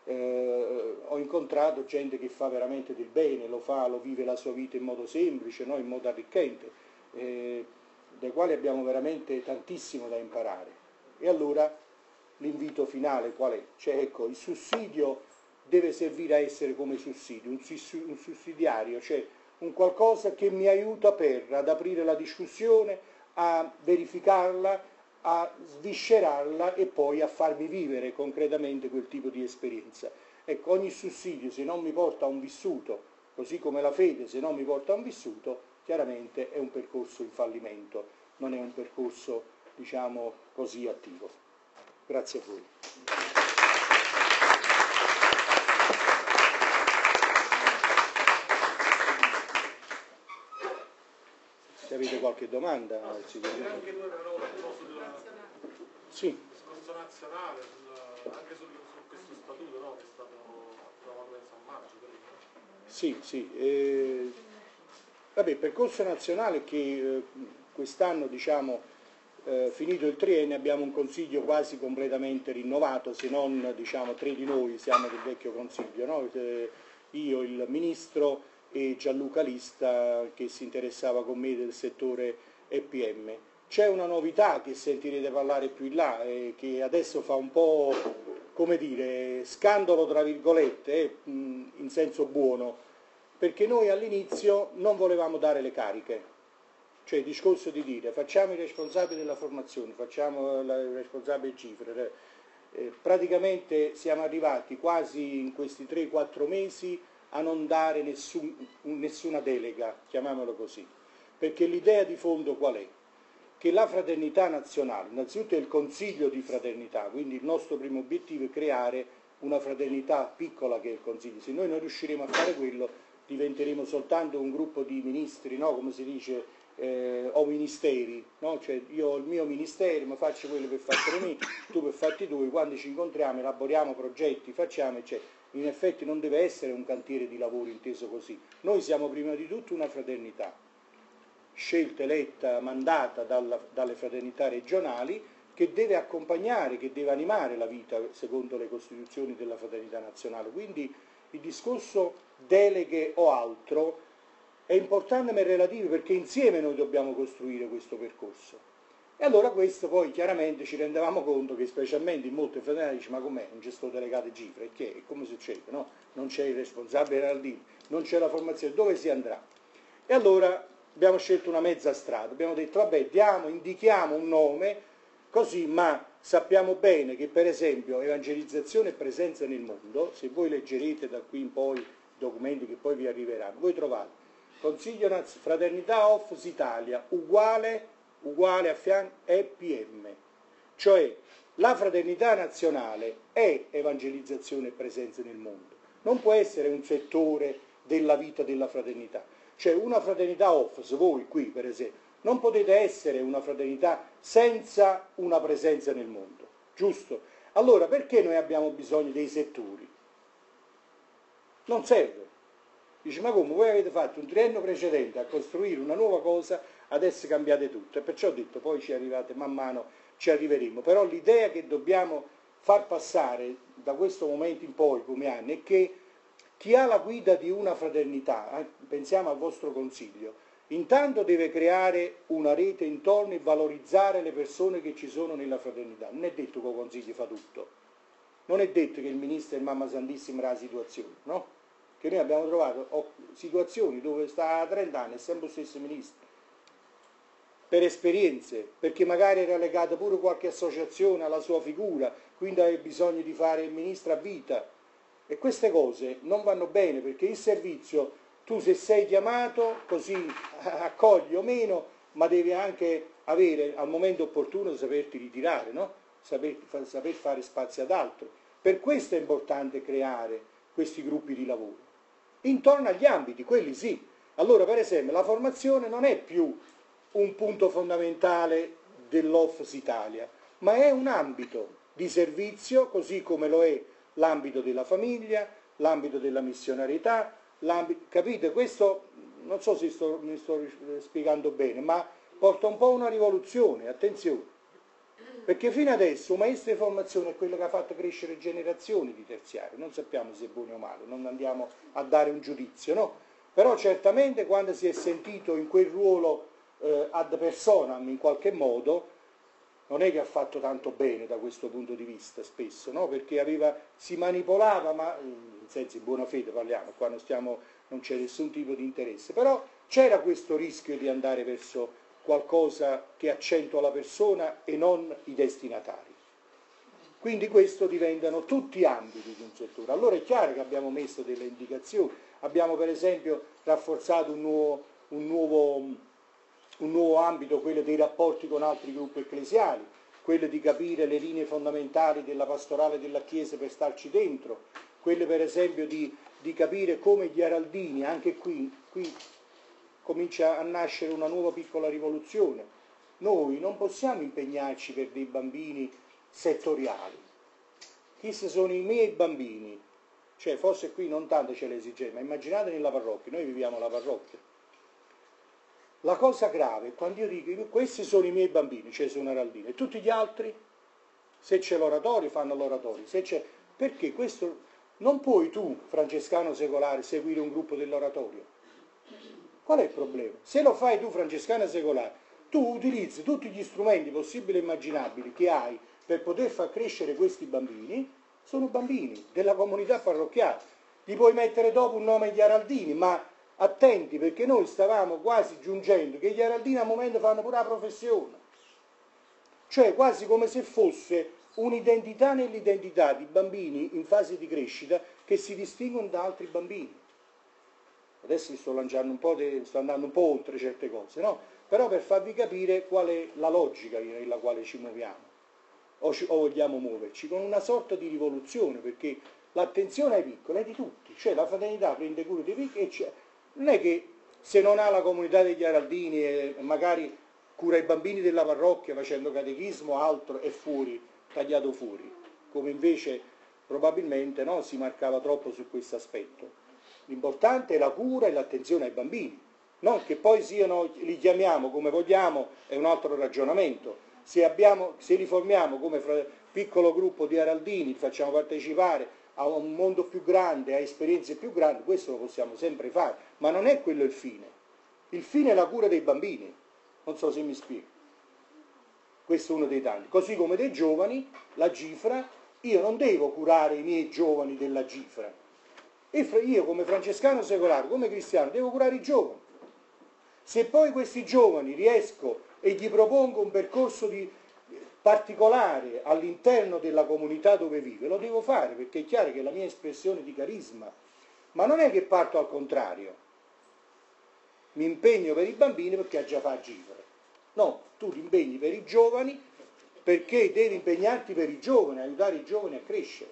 [SPEAKER 1] eh, ho incontrato gente che fa veramente del bene, lo fa, lo vive la sua vita in modo semplice, no? In modo arricchente, eh, dai quali abbiamo veramente tantissimo da imparare. E allora l'invito finale qual è? Cioè, ecco, il sussidio deve servire a essere come sussidio, un, un sussidiario, cioè un qualcosa che mi aiuta per ad aprire la discussione, a verificarla, a sviscerarla e poi a farmi vivere concretamente quel tipo di esperienza. Ecco, ogni sussidio se non mi porta a un vissuto, così come la fede se non mi porta a un vissuto, chiaramente è un percorso in fallimento, non è un percorso, diciamo, così attivo. Grazie a voi. avete qualche domanda.
[SPEAKER 3] No,
[SPEAKER 1] sicuramente.
[SPEAKER 3] Anche noi avevamo proposto della
[SPEAKER 1] Sì.
[SPEAKER 3] discorso nazionale, sul, anche su, su questo statuto, no? Che è stato approvato penso a maggio.
[SPEAKER 1] Sì, sì. Eh, vabbè, il percorso nazionale che eh, quest'anno, diciamo, eh, finito il triennio, abbiamo un consiglio quasi completamente rinnovato, se non, diciamo, tre di noi siamo del vecchio consiglio, no? Eh, io, il ministro e Gianluca Lista che si interessava con me del settore E P M. C'è una novità che sentirete parlare più in là, eh, che adesso fa un po', come dire, scandalo tra virgolette, eh, in senso buono, perché noi all'inizio non volevamo dare le cariche, cioè il discorso di dire facciamo i responsabili della formazione, facciamo il responsabile cifre, eh, praticamente siamo arrivati quasi in questi tre quattro mesi a non dare nessun, nessuna delega, chiamiamolo così, perché l'idea di fondo qual è? Che la fraternità nazionale, innanzitutto è il consiglio di fraternità, quindi il nostro primo obiettivo è creare una fraternità piccola che è il consiglio. Se noi non riusciremo a fare quello, diventeremo soltanto un gruppo di ministri, no? Come si dice, eh, o ministeri, no? Cioè io ho il mio ministero, ma faccio quello per fare me, tu per fatti tu, quando ci incontriamo elaboriamo progetti, facciamo, eccetera. In effetti non deve essere un cantiere di lavoro inteso così. Noi siamo prima di tutto una fraternità, scelta, eletta, mandata dalla, dalle fraternità regionali, che deve accompagnare, che deve animare la vita secondo le costituzioni della fraternità nazionale. Quindi il discorso deleghe o altro è importante ma è relativo, perché insieme noi dobbiamo costruire questo percorso. E allora questo poi chiaramente ci rendevamo conto che specialmente in molte fraternità dice ma com'è, non c'è sto delegato cifre, che è? Come succede? No? Non c'è il responsabile Raldini, non c'è la formazione, dove si andrà? E allora abbiamo scelto una mezza strada, abbiamo detto vabbè diamo, indichiamo un nome così, ma sappiamo bene che per esempio evangelizzazione e presenza nel mondo, se voi leggerete da qui in poi i documenti che poi vi arriveranno, voi trovate Consiglio Naz- Fraternità Offs Italia uguale, uguale a fianco E P M, cioè la fraternità nazionale è evangelizzazione e presenza nel mondo, non può essere un settore della vita della fraternità. Cioè una fraternità Offs, voi qui per esempio, non potete essere una fraternità senza una presenza nel mondo, giusto? Allora perché noi abbiamo bisogno dei settori? Non serve. Dice, ma come voi avete fatto un triennio precedente a costruire una nuova cosa, adesso cambiate tutto. E perciò ho detto, poi ci arrivate, man mano ci arriveremo. Però l'idea che dobbiamo far passare da questo momento in poi, come anni, è che chi ha la guida di una fraternità, eh, pensiamo al vostro consiglio, intanto deve creare una rete intorno e valorizzare le persone che ci sono nella fraternità. Non è detto che il consiglio fa tutto, non è detto che il ministro è il Mamma Santissima la situazione, no? Che noi abbiamo trovato oh, situazioni dove sta a trenta anni è sempre lo stesso ministro, per esperienze, perché magari era legato pure qualche associazione alla sua figura, quindi aveva bisogno di fare il ministro a vita. E queste cose non vanno bene, perché il servizio, tu se sei chiamato, così accogli o meno, ma devi anche avere al momento opportuno saperti ritirare, no? Saper, saper fare spazio ad altro. Per questo è importante creare questi gruppi di lavoro. Intorno agli ambiti, quelli sì. Allora, per esempio, la formazione non è più un punto fondamentale dell'Offs Italia, ma è un ambito di servizio, così come lo è l'ambito della famiglia, l'ambito della missionarietà, l'ambito, capite? Questo non so se sto, mi sto spiegando bene, ma porta un po' una rivoluzione, attenzione, perché fino adesso un maestro di formazione è quello che ha fatto crescere generazioni di terziari, non sappiamo se è buono o male, non andiamo a dare un giudizio, no? Però certamente quando si è sentito in quel ruolo eh, ad personam in qualche modo, non è che ha fatto tanto bene da questo punto di vista spesso, no? Perché aveva, si manipolava, ma in senso di buona fede parliamo, qua non, stiamo, non c'è nessun tipo di interesse, però c'era questo rischio di andare verso qualcosa che accentua la persona e non i destinatari. Quindi questo diventano tutti ambiti di un settore. Allora è chiaro che abbiamo messo delle indicazioni, abbiamo per esempio rafforzato un nuovo, un nuovo, un nuovo ambito, quello dei rapporti con altri gruppi ecclesiali, quello di capire le linee fondamentali della pastorale della Chiesa per starci dentro, quello per esempio di, di capire come gli araldini, anche qui, qui comincia a nascere una nuova piccola rivoluzione. Noi non possiamo impegnarci per dei bambini settoriali. Chi sono i miei bambini? Cioè, forse qui non tanto c'è l'esigenza, ma immaginate nella parrocchia, noi viviamo la parrocchia. La cosa grave è quando io dico, questi sono i miei bambini, cioè sono araldini, e tutti gli altri, se c'è l'oratorio, fanno l'oratorio. Se c'è... Perché questo non puoi tu, francescano secolare, seguire un gruppo dell'oratorio. Qual è il problema? Se lo fai tu, francescano secolare, tu utilizzi tutti gli strumenti possibili e immaginabili che hai per poter far crescere questi bambini, sono bambini della comunità parrocchiale. Gli puoi mettere dopo un nome di araldini, ma attenti, perché noi stavamo quasi giungendo che gli araldini a un momento fanno pure la professione. Cioè quasi come se fosse un'identità nell'identità di bambini in fase di crescita che si distinguono da altri bambini. Adesso mi sto lanciando un po', de, sto andando un po' oltre certe cose, no? Però per farvi capire qual è la logica nella quale ci muoviamo o, ci, o vogliamo muoverci, con una sorta di rivoluzione, perché l'attenzione ai piccoli è di tutti, cioè la fraternità prende cura dei piccoli e c'è. Non è che se non ha la comunità degli araldini e magari cura i bambini della parrocchia facendo catechismo, altro è fuori, tagliato fuori, come invece probabilmente no, si marcava troppo su questo aspetto. L'importante è la cura e l'attenzione ai bambini, non che poi siano, li chiamiamo come vogliamo, è un altro ragionamento. Se, abbiamo, se li formiamo come piccolo gruppo di araldini, li facciamo partecipare a un mondo più grande, a esperienze più grandi, questo lo possiamo sempre fare, ma non è quello il fine. Il fine è la cura dei bambini, non so se mi spiego. Questo è uno dei tanti. Così come dei giovani, la Gifra, io non devo curare i miei giovani della Gifra. E io come francescano secolare, come cristiano, devo curare i giovani. Se poi questi giovani riesco e gli propongo un percorso di particolare all'interno della comunità dove vive, lo devo fare, perché è chiaro che è la mia espressione di carisma. Ma non è che parto al contrario. Mi impegno per i bambini perché ha già fatto Gifra. No, tu ti impegni per i giovani perché devi impegnarti per i giovani, aiutare i giovani a crescere.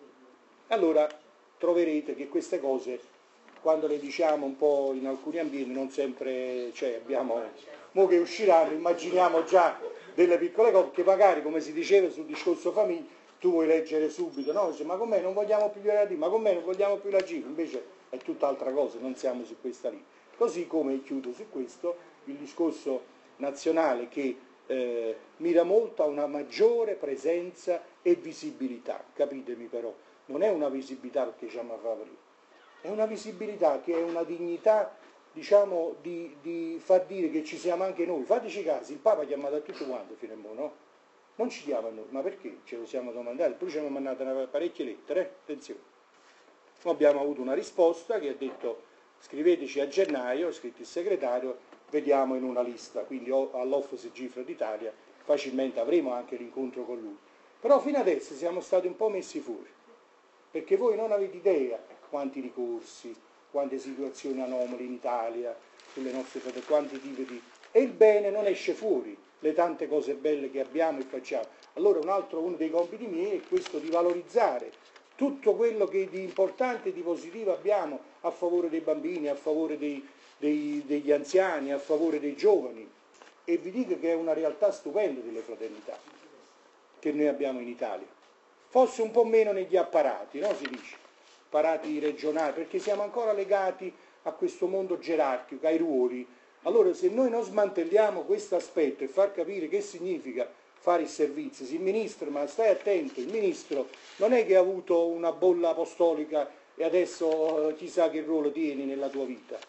[SPEAKER 1] Allora troverete che queste cose, quando le diciamo un po' in alcuni ambienti, non sempre, cioè abbiamo, mo che usciranno, immaginiamo già delle piccole cose, che magari, come si diceva sul discorso famiglia, tu vuoi leggere subito, no? Dice, ma con me non vogliamo più la D, ma con me non vogliamo più la G, invece è tutt'altra cosa, non siamo su questa linea. Così come, chiudo su questo, il discorso nazionale che eh, mira molto a una maggiore presenza e visibilità, capitemi però, non è una visibilità perché ci hanno a favorire, è una visibilità che è una dignità, diciamo, di, di far dire che ci siamo anche noi. Fateci caso, il Papa ha chiamato a tutto quanto fino a mo', no? Non ci chiama a noi, ma perché? Ce lo siamo domandati, poi ci hanno mandato parecchie lettere, eh? Attenzione. Abbiamo avuto una risposta che ha detto scriveteci a gennaio, ha scritto il segretario, vediamo in una lista, quindi all'Office Gifra d'Italia facilmente avremo anche l'incontro con lui. Però fino adesso siamo stati un po' messi fuori, perché voi non avete idea quanti ricorsi, quante situazioni anomale in Italia, sulle nostre cose, quanti tipi di... E il bene non esce fuori, le tante cose belle che abbiamo e facciamo. Allora un altro, uno dei compiti miei è questo di valorizzare tutto quello che di importante e di positivo abbiamo a favore dei bambini, a favore dei, dei, degli anziani, a favore dei giovani. E vi dico che è una realtà stupenda delle fraternità che noi abbiamo in Italia. Forse un po' meno negli apparati, no? Si dice, apparati regionali, perché siamo ancora legati a questo mondo gerarchico, ai ruoli. Allora se noi non smantelliamo questo aspetto e far capire che significa fare il servizio, il ministro, ma stai attento, il ministro non è che ha avuto una bolla apostolica e adesso chissà che ruolo tieni nella tua vita.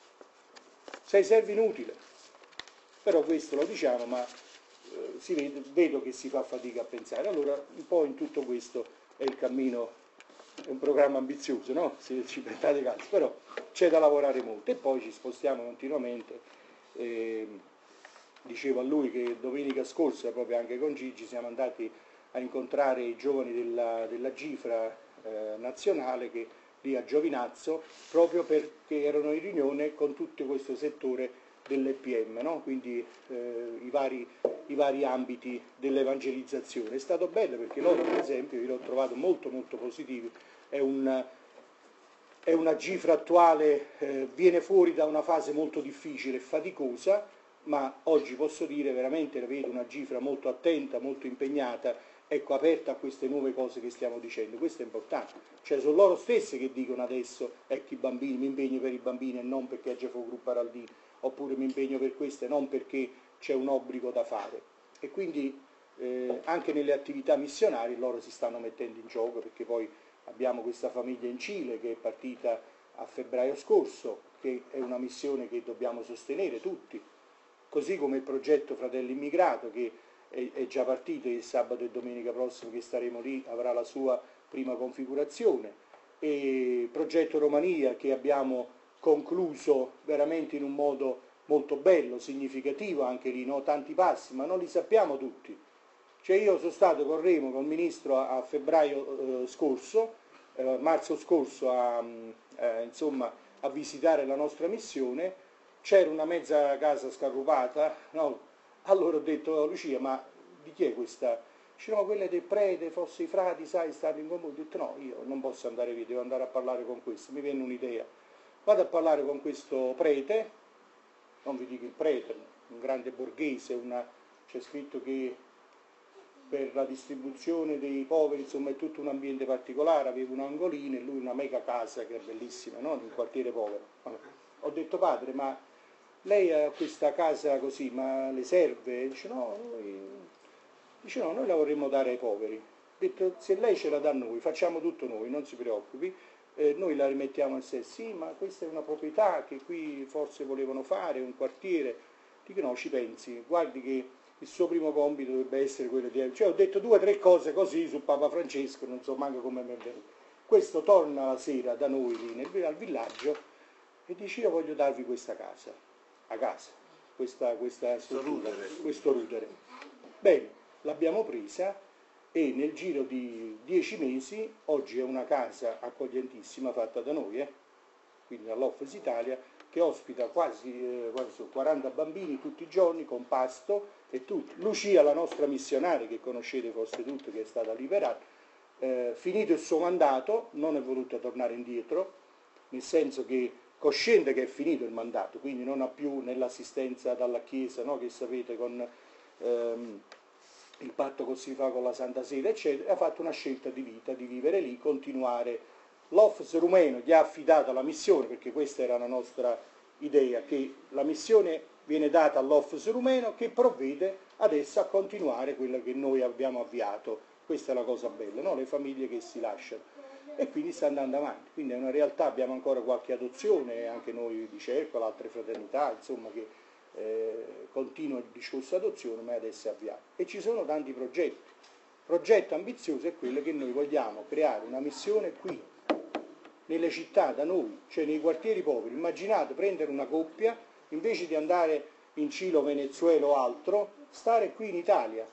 [SPEAKER 1] Sei servo inutile. Però questo lo diciamo, ma eh, si vede, vedo che si fa fatica a pensare. Allora un po' in tutto questo è il cammino, è un programma ambizioso, no? Se ci prendete caso, però c'è da lavorare molto e poi ci spostiamo continuamente. Eh, dicevo a lui che domenica scorsa, proprio anche con Gigi, siamo andati a incontrare i giovani della, della Gifra eh, nazionale che lì a Giovinazzo, proprio perché erano in riunione con tutto questo settore dell'E P M, no? Quindi eh, i, vari, i vari ambiti dell'evangelizzazione. È stato bello perché loro, per esempio, io l'ho trovato molto molto positivo, è un, è una cifra attuale, eh, viene fuori da una fase molto difficile e faticosa, ma oggi posso dire veramente la vedo una cifra molto attenta, molto impegnata, ecco, aperta a queste nuove cose che stiamo dicendo. Questo è importante, cioè sono loro stesse che dicono adesso ecco i bambini, mi impegno per i bambini e non perché è già fu gruppo Araldini, oppure mi impegno per questo e non perché c'è un obbligo da fare. E quindi eh, anche nelle attività missionarie loro si stanno mettendo in gioco, perché poi abbiamo questa famiglia in Cile che è partita a febbraio scorso, che è una missione che dobbiamo sostenere tutti, così come il progetto Fratelli Immigrato che è, è già partito il sabato e domenica prossimo che staremo lì, avrà la sua prima configurazione, e il progetto Romania che abbiamo concluso veramente in un modo molto bello, significativo anche lì, no? Tanti passi, ma non li sappiamo tutti. Cioè io sono stato con Remo, con il ministro a, a febbraio eh, scorso, eh, marzo scorso a, eh, insomma, a visitare la nostra missione, c'era una mezza casa scarrupata, no? Allora ho detto oh, Lucia, ma di chi è questa? Dice no, quella del prete, fosse i frati, sai, stanno in comune. Ho detto no, io non posso andare via, devo andare a parlare con questo, mi viene un'idea. Vado a parlare con questo prete, non vi dico il prete, un grande borghese, una... c'è scritto che per la distribuzione dei poveri, insomma è tutto un ambiente particolare, avevo un angolino e lui una mega casa che è bellissima, no? In un quartiere povero. Ho detto padre, ma lei ha questa casa così, ma le serve? Dice no, noi, dice, no, noi la vorremmo dare ai poveri. Ho detto se lei ce la dà a noi, facciamo tutto noi, non si preoccupi, eh, noi la rimettiamo a sé. Sì, ma questa è una proprietà che qui forse volevano fare, un quartiere. Dico no, ci pensi, guardi che il suo primo compito dovrebbe essere quello di... Cioè ho detto due o tre cose così su Papa Francesco, non so manco come mi è venuto. Questo torna la sera da noi lì nel, al villaggio e dice io voglio darvi questa casa, a casa, questa, questa struttura, questo rudere. Bene, l'abbiamo presa e nel giro di dieci mesi, oggi è una casa accoglientissima fatta da noi, eh? Quindi dall'Offes Italia, che ospita quasi eh, quaranta bambini tutti i giorni con pasto e tutto. Lucia, la nostra missionaria che conoscete forse tutti, che è stata liberata, eh, finito il suo mandato non è voluta tornare indietro, nel senso che cosciente che è finito il mandato, quindi non ha più nell'assistenza dalla Chiesa, no, che sapete con ehm, il patto che si fa con la Santa Sede, eccetera, ha fatto una scelta di vita, di vivere lì, continuare. L'Office rumeno gli ha affidato la missione, perché questa era la nostra idea, che la missione viene data all'Office rumeno che provvede adesso a continuare quella che noi abbiamo avviato. Questa è la cosa bella, no? Le famiglie che si lasciano. E quindi sta andando avanti. Quindi è una realtà, abbiamo ancora qualche adozione, anche noi di Cerco, altre fraternità, insomma, che eh, continua il discorso adozione, ma adesso è avviato. E ci sono tanti progetti. Progetto ambizioso è quello che noi vogliamo creare una missione qui, nelle città da noi, cioè nei quartieri poveri. Immaginate prendere una coppia, invece di andare in Cile o Venezuela o altro, stare qui in Italia,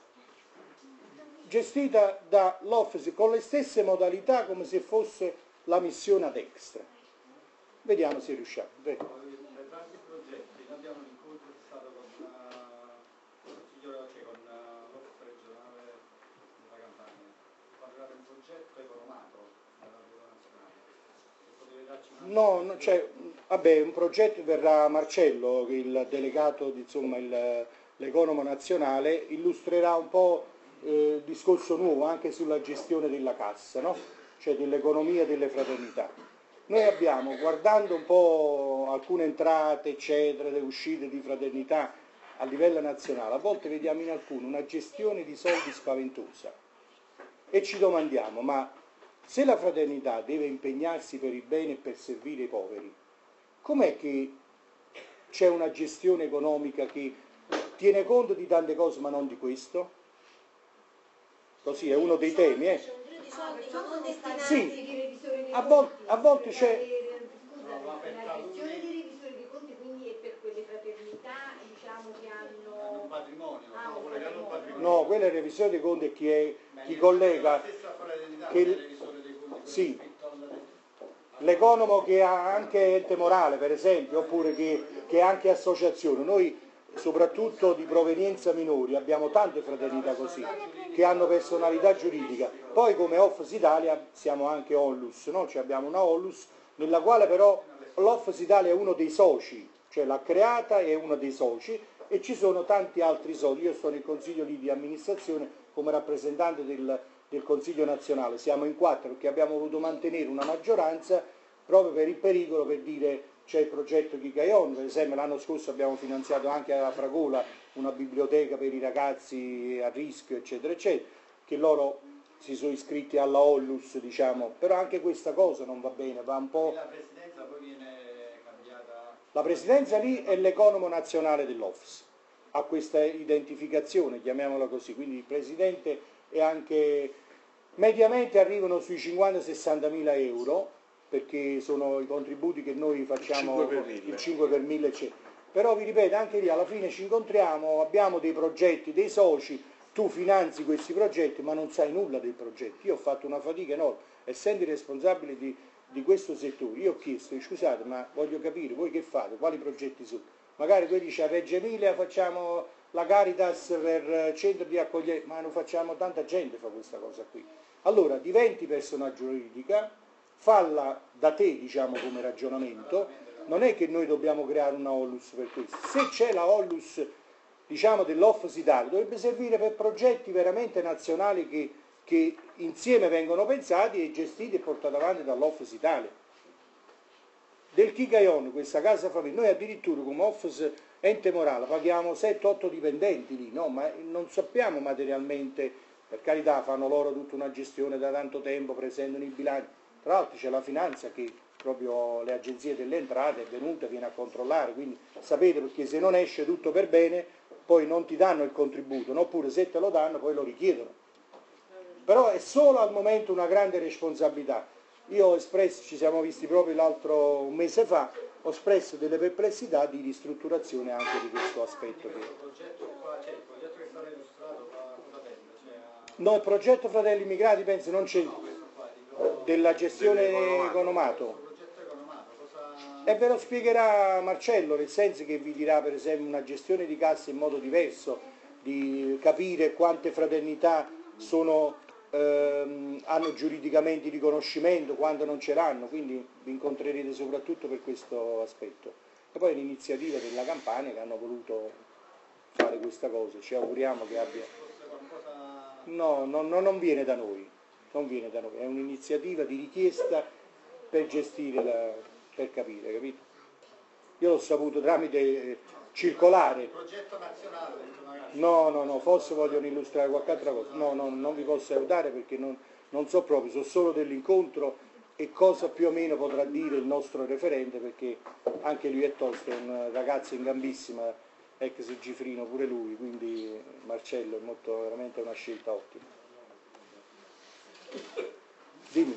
[SPEAKER 1] gestita dall'Office con le stesse modalità come se fosse la missione ad extra. Vediamo se riusciamo. Beh.
[SPEAKER 4] Tra i tanti progetti, noi abbiamo un incontro che è stato con uh, il signore, cioè con uh, l'Office regionale della Campania, parlare del progetto economato della Regione Nazionale. Potete darci una...
[SPEAKER 1] No, no, cioè, vabbè, un progetto verrà Marcello, il delegato, insomma, il, l'economo nazionale, illustrerà un po' eh, il discorso nuovo anche sulla gestione della cassa, no? Cioè dell'economia delle fraternità. Noi abbiamo, guardando un po' alcune entrate, eccetera, le uscite di fraternità a livello nazionale, a volte vediamo in alcune una gestione di soldi spaventosa e ci domandiamo, ma se la fraternità deve impegnarsi per il bene e per servire i poveri, com'è che c'è una gestione economica che tiene conto di tante cose ma non di questo? Così è uno dei temi, eh? Sì, a volte, a volte c'è...
[SPEAKER 5] La gestione dei revisori dei conti quindi è per quelle fraternità, diciamo, che hanno
[SPEAKER 4] un patrimonio,
[SPEAKER 5] ah,
[SPEAKER 4] no,
[SPEAKER 5] un
[SPEAKER 4] quello che hanno un
[SPEAKER 5] patrimonio.
[SPEAKER 4] patrimonio.
[SPEAKER 1] No, quello è il revisore dei conti e chi, è, chi collega...
[SPEAKER 4] La stessa fraternità
[SPEAKER 1] che-
[SPEAKER 4] che il revisore dei conti,
[SPEAKER 1] sì.
[SPEAKER 4] iscritto al-
[SPEAKER 1] L'economo che ha anche ente morale, per esempio, oppure che, che ha anche associazione. Noi, soprattutto di provenienza minori, abbiamo tante fraternità così, che hanno personalità giuridica. Poi come Office Italia siamo anche Onlus, no? Cioè abbiamo una Onlus nella quale però l'Office Italia è uno dei soci, cioè l'ha creata e è uno dei soci, e ci sono tanti altri soci. Io sto nel consiglio lì di amministrazione come rappresentante del, del Consiglio nazionale, siamo in quattro perché abbiamo voluto mantenere una maggioranza proprio per il pericolo, per dire c'è il progetto Chicaion, per esempio l'anno scorso abbiamo finanziato anche alla Fragola una biblioteca per i ragazzi a rischio, eccetera, eccetera, che loro si sono iscritti alla Ollus, diciamo, però anche questa cosa non va bene, va un po'...
[SPEAKER 4] La presidenza poi viene cambiata...
[SPEAKER 1] La presidenza lì è l'economo nazionale dell'Office, ha questa identificazione, chiamiamola così, quindi il presidente è anche... mediamente arrivano sui cinquanta sessanta mila euro, perché sono i contributi che noi facciamo,
[SPEAKER 2] il cinque per mille,
[SPEAKER 1] il cinque per mille eccetera. Però vi ripeto, anche lì alla fine ci incontriamo, abbiamo dei progetti, dei soci, tu finanzi questi progetti ma non sai nulla dei progetti. Io ho fatto una fatica enorme, essendo responsabile di, di questo settore, io ho chiesto, scusate ma voglio capire, voi che fate, quali progetti sono? Magari tu dici a Reggio Emilia facciamo la Caritas per centro di accoglienza, ma non facciamo, tanta gente fa questa cosa qui. Allora diventi persona giuridica, falla da te, diciamo, come ragionamento, non è che noi dobbiamo creare una Ollus per questo. Se c'è la Ollus, diciamo, dell'Office Italia, dovrebbe servire per progetti veramente nazionali che, che insieme vengono pensati e gestiti e portati avanti dall'Office Italia. Del Chicaion, questa casa famiglia, noi addirittura come Office Ente Morale paghiamo sette otto dipendenti lì, no? Ma non sappiamo materialmente, per carità fanno loro tutta una gestione da tanto tempo, presentano i bilanci, tra l'altro c'è la finanza che proprio le agenzie delle entrate è venuta, viene a controllare, quindi sapete, perché se non esce tutto per bene poi non ti danno il contributo, no? Oppure se te lo danno poi lo richiedono. Però è solo al momento una grande responsabilità. Io ho espresso, ci siamo visti proprio l'altro un mese fa, ho espresso delle perplessità di ristrutturazione anche di questo aspetto. Che...
[SPEAKER 4] Il progetto qua, cioè il progetto che è stato illustrato qua cosa pensa? Cioè, a...
[SPEAKER 1] No, il progetto Fratelli Immigrati penso non c'è della gestione economato. E ve lo spiegherà Marcello, nel senso che vi dirà per esempio una gestione di casse in modo diverso, di capire quante fraternità sono, ehm, hanno giuridicamente riconoscimento, quante non ce l'hanno, quindi vi incontrerete soprattutto per questo aspetto. E poi l'iniziativa della Campania che hanno voluto fare questa cosa, ci auguriamo che abbia... No, no, no, non viene da noi, non viene da noi, è un'iniziativa di richiesta per gestire la... per capire, capito? Io l'ho saputo tramite eh, circolare.
[SPEAKER 4] Il progetto nazionale, magari.
[SPEAKER 1] No, no, no, forse vogliono illustrare qualche altra cosa. No, no, non vi posso aiutare perché non, non so proprio, so solo dell'incontro e cosa più o meno potrà dire il nostro referente, perché anche lui è tosto, è un ragazzo in gambissima, ex Gifrino pure lui, quindi Marcello è molto, veramente una scelta ottima. Dimmi.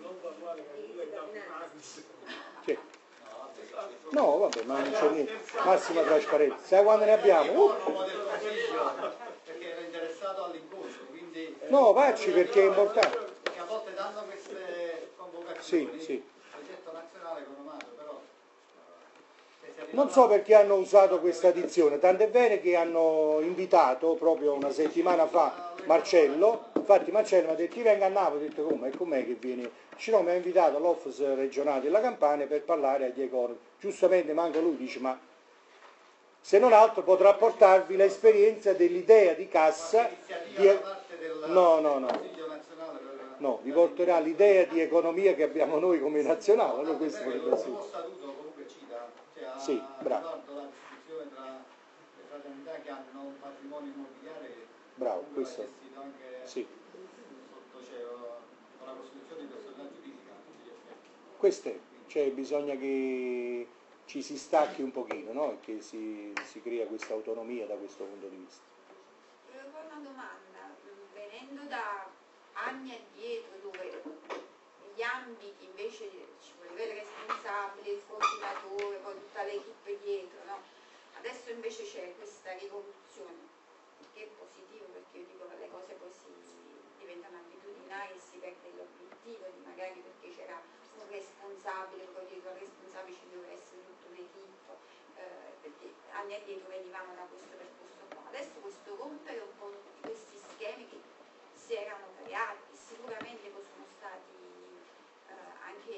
[SPEAKER 1] Sì. No, vabbè, ma non c'è niente. Massima trasparenza. Sai quando ne abbiamo? Uh.
[SPEAKER 4] Perché era interessato all'incontro, quindi...
[SPEAKER 1] No, vacci perché è importante.
[SPEAKER 4] Perché a volte danno queste convocazioni,
[SPEAKER 1] sì, sì.
[SPEAKER 4] progetto nazionale economato, però...
[SPEAKER 1] Non so perché hanno usato questa dizione, tant'è vero che hanno invitato proprio una settimana fa Marcello, infatti Marcello mi ha detto ti venga a Napoli, ho detto come, com'è che vieni? Dice no, mi ha invitato all'Office regionale della Campania per parlare agli economi, giustamente manco lui dice ma se non altro potrà portarvi l'esperienza dell'idea di cassa, di... no no no, no, vi porterà l'idea di economia che abbiamo noi come nazionale, allora questo potrebbe essere. Sì, bravo.
[SPEAKER 4] La distinzione tra le fraternità che hanno un patrimonio immobiliare
[SPEAKER 1] bravo, questo
[SPEAKER 4] anche
[SPEAKER 1] sì.
[SPEAKER 4] Sotto c'è una costituzione di personalità giuridica.
[SPEAKER 1] Questo è, cioè bisogna che ci si stacchi un pochino, no? E che si, si crea questa autonomia da questo punto di vista.
[SPEAKER 6] Volevo fare una domanda, venendo da anni addietro dove negli ambiti invece ci voleva il responsabile, il coordinatore, poi tutta l'equipe dietro, no? Adesso invece c'è questa rivoluzione, che è positivo perché io dico che le cose poi si diventano abitudinari e si perde l'obiettivo di magari perché c'era un responsabile, poi dietro al responsabile ci doveva essere tutta un'equipe, eh, perché anni addietro venivamo da questo percorso qua. Adesso questo rompere un po' tutti questi schemi che si erano creati, sicuramente poi sono stati eh, anche eh,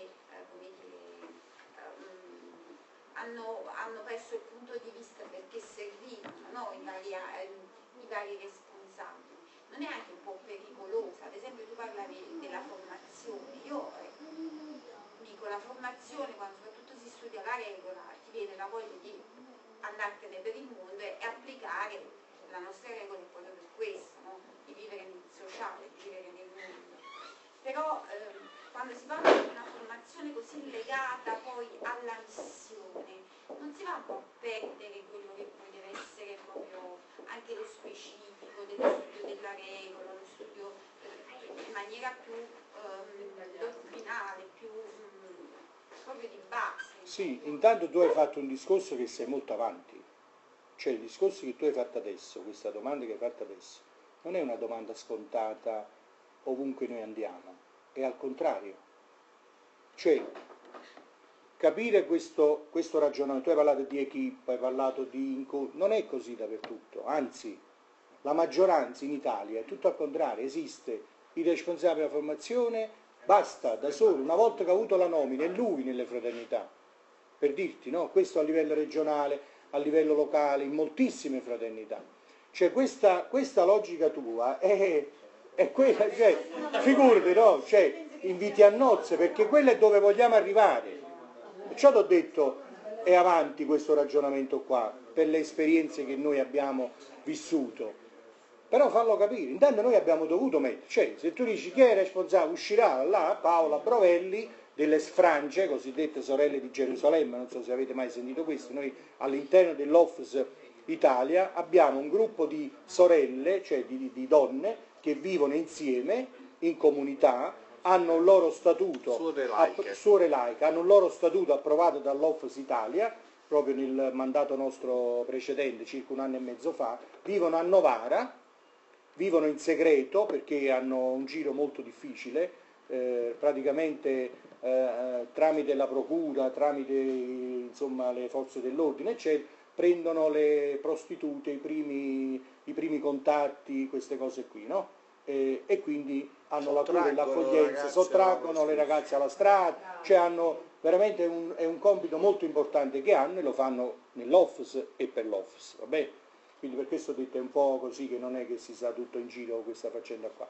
[SPEAKER 6] come dire, ehm, hanno, hanno perso il punto di vista perché servivano, no? I vari, i vari responsabili. Non è anche un po' pericolosa? Ad esempio tu parlavi della formazione, io eh, dico la formazione, quando soprattutto si studia la regola, ti viene la voglia di andartene per il mondo e applicare la nostra regola è proprio per questo, no? Di vivere nel sociale, di vivere nel mondo. Però ehm, quando si parla di una formazione così legata poi alla missione, non si va un po' a perdere quello che poi deve essere proprio anche lo specifico dello studio della regola, lo studio eh, in maniera più ehm, dottrinale, più mh, proprio di base.
[SPEAKER 1] Sì, intanto tu hai fatto un discorso che sei molto avanti. Cioè il discorso che tu hai fatto adesso, questa domanda che hai fatto adesso, non è una domanda scontata ovunque noi andiamo, è al contrario. Cioè, capire questo, questo ragionamento, tu hai parlato di equipe, hai parlato di incontri, non è così dappertutto, anzi, la maggioranza in Italia è tutto al contrario, esiste il responsabile della formazione, basta, da solo, una volta che ha avuto la nomina, è lui nelle fraternità, per dirti, no? Questo a livello regionale, a livello locale, in moltissime fraternità. Cioè questa, questa logica tua è, è quella, cioè, figurati, no? Cioè, inviti a nozze, perché quello è dove vogliamo arrivare. E ciò ti ho detto, è avanti questo ragionamento qua, per le esperienze che noi abbiamo vissuto. Però fallo capire, intanto noi abbiamo dovuto mettere, cioè se tu dici chi è responsabile, uscirà là Paola Brovelli, delle sfrange, cosiddette sorelle di Gerusalemme, non so se avete mai sentito questo, noi all'interno dell'O F S Italia abbiamo un gruppo di sorelle, cioè di, di donne, che vivono insieme, in comunità, hanno un loro statuto,
[SPEAKER 2] Suore laiche.
[SPEAKER 1] suore laiche, hanno un loro statuto approvato dall'O F S Italia, proprio nel mandato nostro precedente, circa un anno e mezzo fa, vivono a Novara, vivono in segreto perché hanno un giro molto difficile, eh, praticamente eh, tramite la procura, tramite insomma, le forze dell'ordine, eccetera, prendono le prostitute, i primi, i primi contatti, queste cose qui, no? E, e quindi hanno la cura e l'accoglienza, sottraggono le ragazze alla strada, cioè hanno veramente un, è un compito molto importante che hanno e lo fanno nell'O F S e per l'O F S, va bene? Quindi per questo ho detto è un po' così, che non è che si sa tutto in giro questa faccenda qua.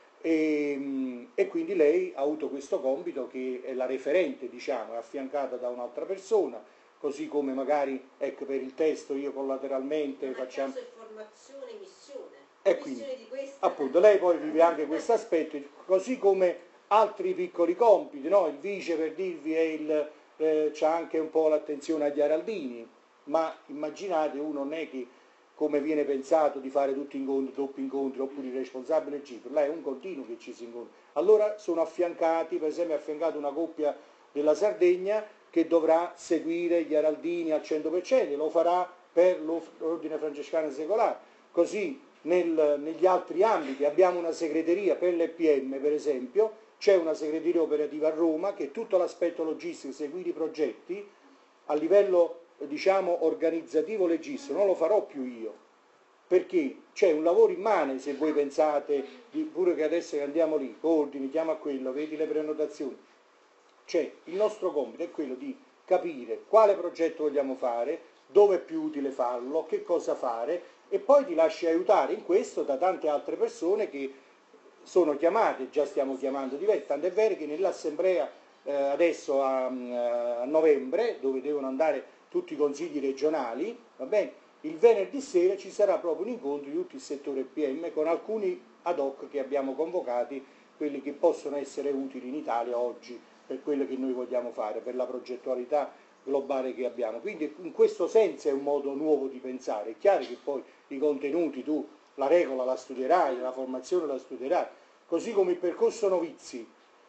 [SPEAKER 1] E, e quindi lei ha avuto questo compito che è la referente, diciamo, è affiancata da un'altra persona, così come magari, ecco, per il testo io collateralmente facciamo...
[SPEAKER 7] È formazione, missione.
[SPEAKER 1] E quindi, appunto, lei poi vive anche questo aspetto, così come altri piccoli compiti, no? Il vice, per dirvi, è il, eh, c'ha anche un po' l'attenzione agli araldini, ma immaginate, uno non è che, come viene pensato, di fare tutti incontri, doppi incontri, oppure il responsabile G I P, là è un continuo che ci si incontra. Allora sono affiancati, per esempio è affiancata una coppia della Sardegna che dovrà seguire gli araldini al cento per cento, lo farà per l'ordine francescano secolare. Così nel, negli altri ambiti abbiamo una segreteria per l'E P M, per esempio, c'è una segreteria operativa a Roma che tutto l'aspetto logistico, seguire i progetti a livello diciamo organizzativo legislativo non lo farò più io, perché c'è un lavoro immane, se voi pensate, pure che adesso che andiamo lì, ordini, chiama quello, vedi le prenotazioni, cioè il nostro compito è quello di capire quale progetto vogliamo fare, dove è più utile farlo, che cosa fare, e poi ti lasci aiutare in questo da tante altre persone che sono chiamate, già stiamo chiamando diverse, tanto è vero che nell'assemblea eh, adesso a, a novembre, dove devono andare tutti i consigli regionali, va bene? Il venerdì sera ci sarà proprio un incontro di tutto il settore P M con alcuni ad hoc che abbiamo convocati, quelli che possono essere utili in Italia oggi per quello che noi vogliamo fare, per la progettualità globale che abbiamo. Quindi in questo senso è un modo nuovo di pensare. È chiaro che poi i contenuti tu, la regola la studierai, la formazione la studierai, così come il percorso novizi.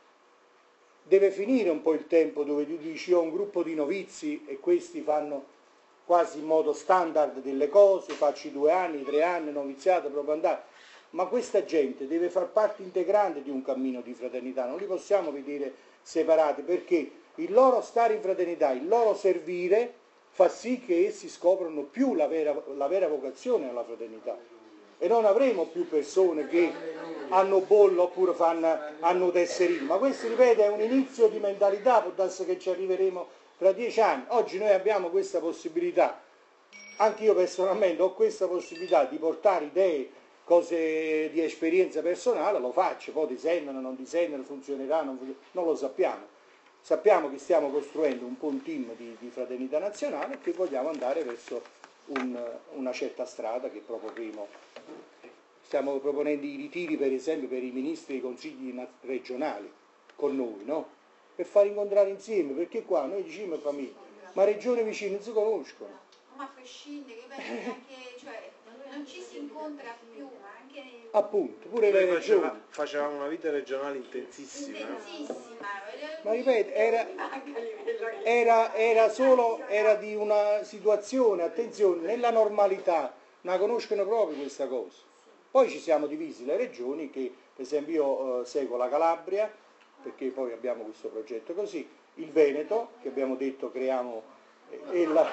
[SPEAKER 1] Deve finire un po' il tempo dove tu dici ho un gruppo di novizi e questi fanno quasi in modo standard delle cose, faccio due anni, tre anni, noviziato, proprio andare. Ma questa gente deve far parte integrante di un cammino di fraternità, non li possiamo vedere separati, perché il loro stare in fraternità, il loro servire fa sì che essi scoprano più la vera, la vera vocazione alla fraternità. E non avremo più persone che hanno bollo oppure fanno, hanno tesserino, ma questo ripeto è un inizio di mentalità, può darsi che ci arriveremo tra dieci anni. Oggi noi abbiamo questa possibilità, anche io personalmente ho questa possibilità di portare idee, cose di esperienza personale, lo faccio, poi disendono, non disendono, funzionerà, non, funzionerà, non lo sappiamo. Sappiamo che stiamo costruendo un po' un team di, di fraternità nazionale e che vogliamo andare verso un, una certa strada che proporremo. Stiamo proponendo i ritiri, per esempio, per i ministri dei consigli regionali con noi, no? Per far incontrare insieme, perché qua noi diciamo famiglia, ma regioni vicine non si conoscono.
[SPEAKER 6] Ma a prescindere, io penso che anche, cioè, non ci si incontra più, ma anche...
[SPEAKER 1] Appunto, pure
[SPEAKER 2] Noi
[SPEAKER 1] le regioni.
[SPEAKER 2] faceva, facevamo una vita regionale intensissima.
[SPEAKER 6] Intensissima.
[SPEAKER 1] Ma ripeto, era, era, era solo era di una situazione, attenzione, nella normalità, non conoscono proprio questa cosa. Poi ci siamo divisi le regioni che, per esempio io eh, seguo la Calabria, perché poi abbiamo questo progetto così, il Veneto, che abbiamo detto creiamo, e, la,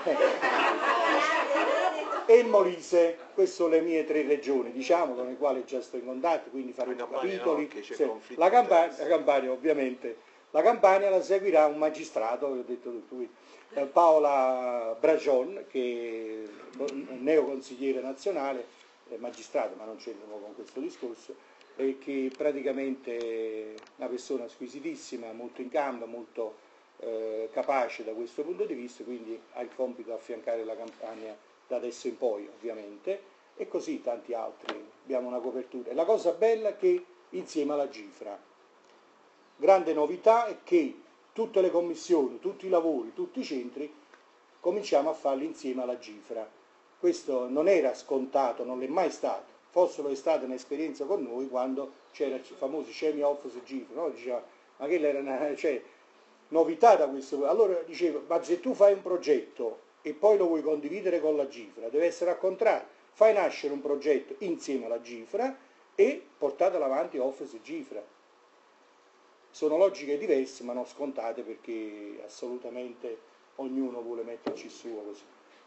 [SPEAKER 1] e il Molise, queste sono le mie tre regioni, diciamo, con le quali già sto in contatto, quindi faremo capitoli.
[SPEAKER 2] No,
[SPEAKER 1] sì. La, Campania, la Campania ovviamente, la Campania la seguirà un magistrato, ho detto tutto, eh, Paola Bragion, che è neoconsigliere nazionale, eh, magistrato, ma non c'entra con questo discorso, e che praticamente è una persona squisitissima, molto in gamba, molto eh, capace da questo punto di vista, quindi ha il compito di affiancare la Campania da adesso in poi ovviamente, e così tanti altri, abbiamo una copertura. E la cosa bella è che insieme alla Gifra, grande novità è che tutte le commissioni, tutti i lavori, tutti i centri cominciamo a farli insieme alla Gifra. Questo non era scontato, non l'è mai stato. Fossero è stata un'esperienza con noi quando c'era il famoso Cemi Office Gifra, no? Diceva, ma che era una cioè, novità da questo. Allora dicevo, ma se tu fai un progetto e poi lo vuoi condividere con la Gifra, deve essere al contrario. Fai nascere un progetto insieme alla Gifra e portatelo avanti Office Gifra. Sono logiche diverse ma non scontate, perché assolutamente ognuno vuole metterci il suo così.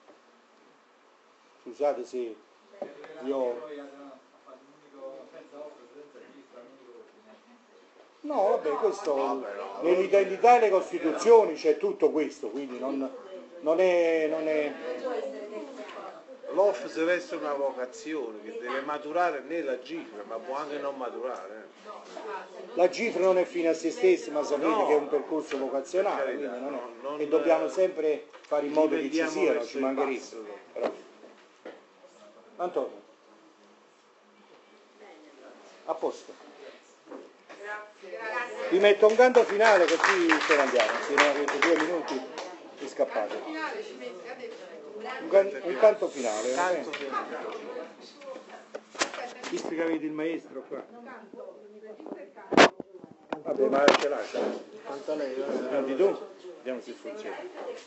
[SPEAKER 1] Scusate se io... No, vabbè, questo nell'identità e le costituzioni c'è tutto questo, quindi non, non è... Non è...
[SPEAKER 2] L'O F deve essere una vocazione che deve maturare nella Gifra, ma può anche non maturare.
[SPEAKER 1] La Gifra non è fine a se stessa, ma sapete
[SPEAKER 2] No,
[SPEAKER 1] che è un percorso vocazionale,
[SPEAKER 2] carità,
[SPEAKER 1] quindi non è,
[SPEAKER 2] no, non,
[SPEAKER 1] e dobbiamo sempre fare in modo che ci
[SPEAKER 2] dipendiamo
[SPEAKER 1] siano,
[SPEAKER 2] verso
[SPEAKER 1] ci
[SPEAKER 2] il
[SPEAKER 1] mancherebbe.
[SPEAKER 2] basso.
[SPEAKER 1] Però. Antonio. A posto.
[SPEAKER 6] Grazie.
[SPEAKER 1] Vi metto un canto finale così ce ne andiamo, se ne avete due minuti e scappate. Un, can- un canto finale, va bene? Visto che avete il maestro qua. Vabbè, ma ce l'ha, ce l'ha.
[SPEAKER 2] Canta lei,
[SPEAKER 1] Canti tu? Vediamo se funziona.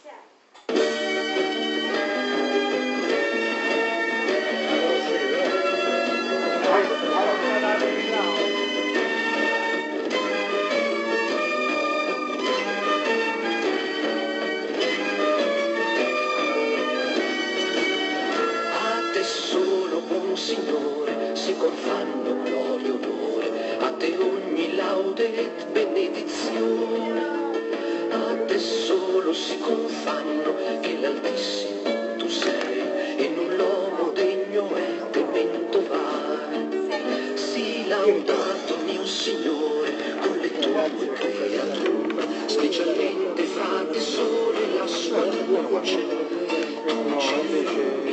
[SPEAKER 8] Signore, si confanno gloria e onore, a te ogni laude e benedizione, a te solo si confanno che l'Altissimo tu sei, e non l'uomo degno è temento vai. Sii laudato mio Signore, con le tue creature, specialmente fra te sole la sua luce.
[SPEAKER 1] No, invece